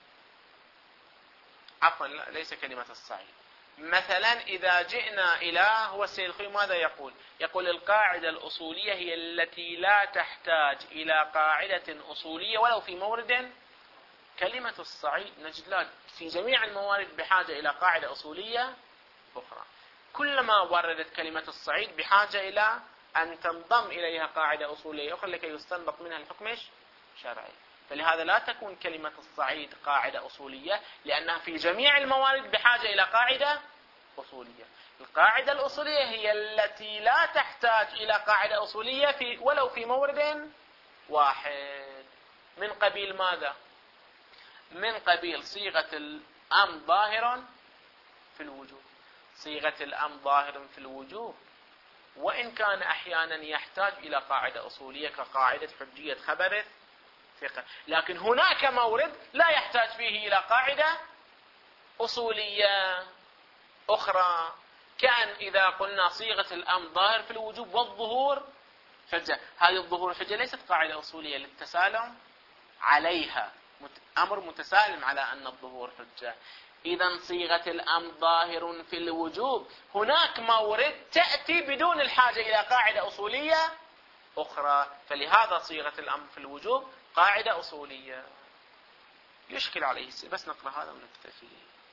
Speaker 1: عفوا ليس كلمة الصعيد، مثلا إذا جئنا إلى، هو السيد الخوئي ماذا يقول؟ يقول القاعدة الأصولية هي التي لا تحتاج إلى قاعدة أصولية ولو في مورد. كلمة الصعيد نجد لها في جميع الموارد بحاجة إلى قاعدة أصولية أخرى. كلما وردت كلمة الصعيد بحاجة إلى أن تنضم إليها قاعدة أصولية أخرى لكي يستنبط منها الحكم الشرعي. فلهذا لا تكون كلمة الصعيد قاعدة أصولية، لأنها في جميع الموارد بحاجة إلى قاعدة أصولية. القاعدة الأصولية هي التي لا تحتاج إلى قاعدة أصولية في ولو في مورد واحد. من قبيل ماذا؟ من قبيل صيغة الأمر ظاهر في الوجوب. صيغة الأمر ظاهر في الوجوب وإن كان أحيانا يحتاج إلى قاعدة أصولية كقاعدة حجية خبر ثقة، لكن هناك مورد لا يحتاج فيه إلى قاعدة أصولية أخرى، كان إذا قلنا صيغة الأمر ظاهر في الوجوب والظهور حجة. هذه الظهور حجة ليست قاعدة أصولية للتسالم عليها، أمر متسالم على أن الظهور حجة. إذا صيغة الأمر ظاهر في الوجوب، هناك مورد تأتي بدون الحاجة إلى قاعدة أصولية أخرى، فلهذا صيغة الأمر في الوجوب قاعدة أصولية. يشكل عليه السيد، بس نقرأ هذا ونكتفي.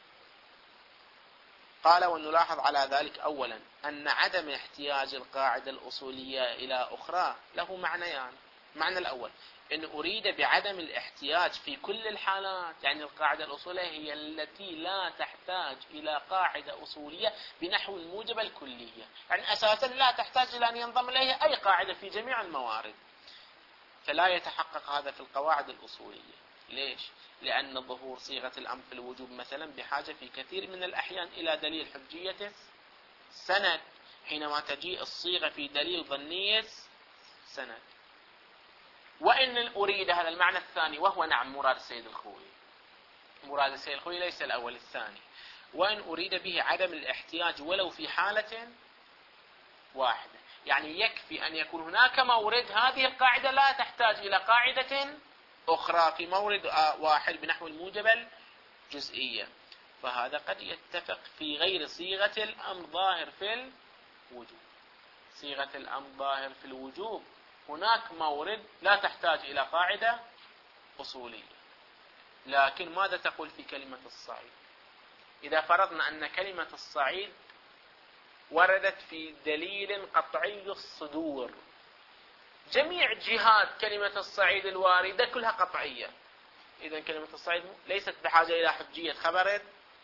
Speaker 1: قال ونلاحظ على ذلك أولا أن عدم احتياج القاعدة الأصولية إلى أخرى له معنيان. المعنى الأول إن أريد بعدم الاحتياج في كل الحالات، يعني القاعدة الأصولية هي التي لا تحتاج إلى قاعدة أصولية بنحو الموجبة الكلية، يعني أساسا لا تحتاج إلى أن ينضم إليها أي قاعدة في جميع الموارد. فلا يتحقق هذا في القواعد الأصولية. ليش؟ لأن ظهور صيغة الأمر في الوجوب مثلا بحاجة في كثير من الأحيان إلى دليل حجية سند، حينما تجيء الصيغة في دليل ظنية سند. وإن أريد هذا المعنى الثاني، وهو نعم مراد السيد الخوئي، مراد السيد الخوئي ليس الأول الثاني، وإن أريد به عدم الاحتياج ولو في حالة واحدة، يعني يكفي أن يكون هناك مورد هذه القاعدة لا تحتاج إلى قاعدة أخرى في مورد واحد بنحو الموجبة الجزئية. فهذا قد يتفق في غير صيغة الأمر ظاهر في الوجوب. صيغة الأمر ظاهر في الوجوب هناك مورد لا تحتاج إلى قاعدة أصولية. لكن ماذا تقول في كلمة الصعيد؟ إذا فرضنا أن كلمة الصعيد وردت في دليل قطعي الصدور، جميع جهات كلمة الصعيد الواردة كلها قطعية، إذن كلمة الصعيد ليست بحاجة إلى حجية خبر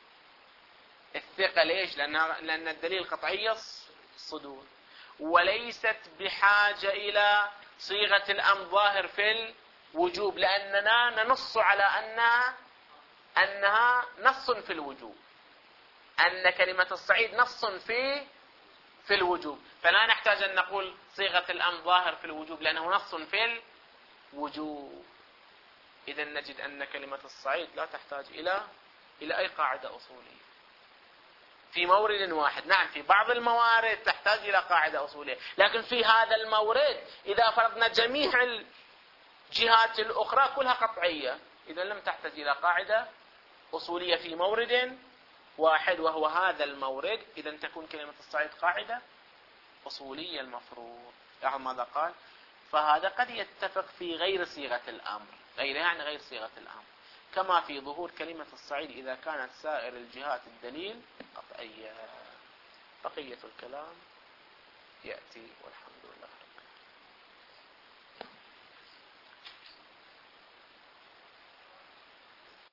Speaker 1: الثقة. ليش؟ لأن الدليل قطعي الصدور، وليست بحاجة إلى صيغة الأمر ظاهر في الوجوب، لأننا ننص على أنها أنها نص في الوجوب، أن كلمة الصعيد نص في في الوجوب، فلا نحتاج أن نقول صيغة الأمر ظاهر في الوجوب لأنه نص في الوجوب. إذا نجد أن كلمة الصعيد لا تحتاج إلى إلى أي قاعدة أصولية في مورد واحد. نعم في بعض الموارد تحتاج إلى قاعدة أصولية، لكن في هذا المورد إذا فرضنا جميع الجهات الأخرى كلها قطعية، إذا لم تحتاج إلى قاعدة أصولية في مورد واحد وهو هذا المورد، إذا تكون كلمة الصعيد قاعدة أصولية المفروض. لاحظ ماذا قال؟ فهذا قد يتفق في غير صيغة الأمر، غير يعني غير صيغة الأمر، كما في ظهور كلمة الصعيد إذا كانت سائر الجهات الدليل قطعية. بقية الكلام يأتي والحمد لله.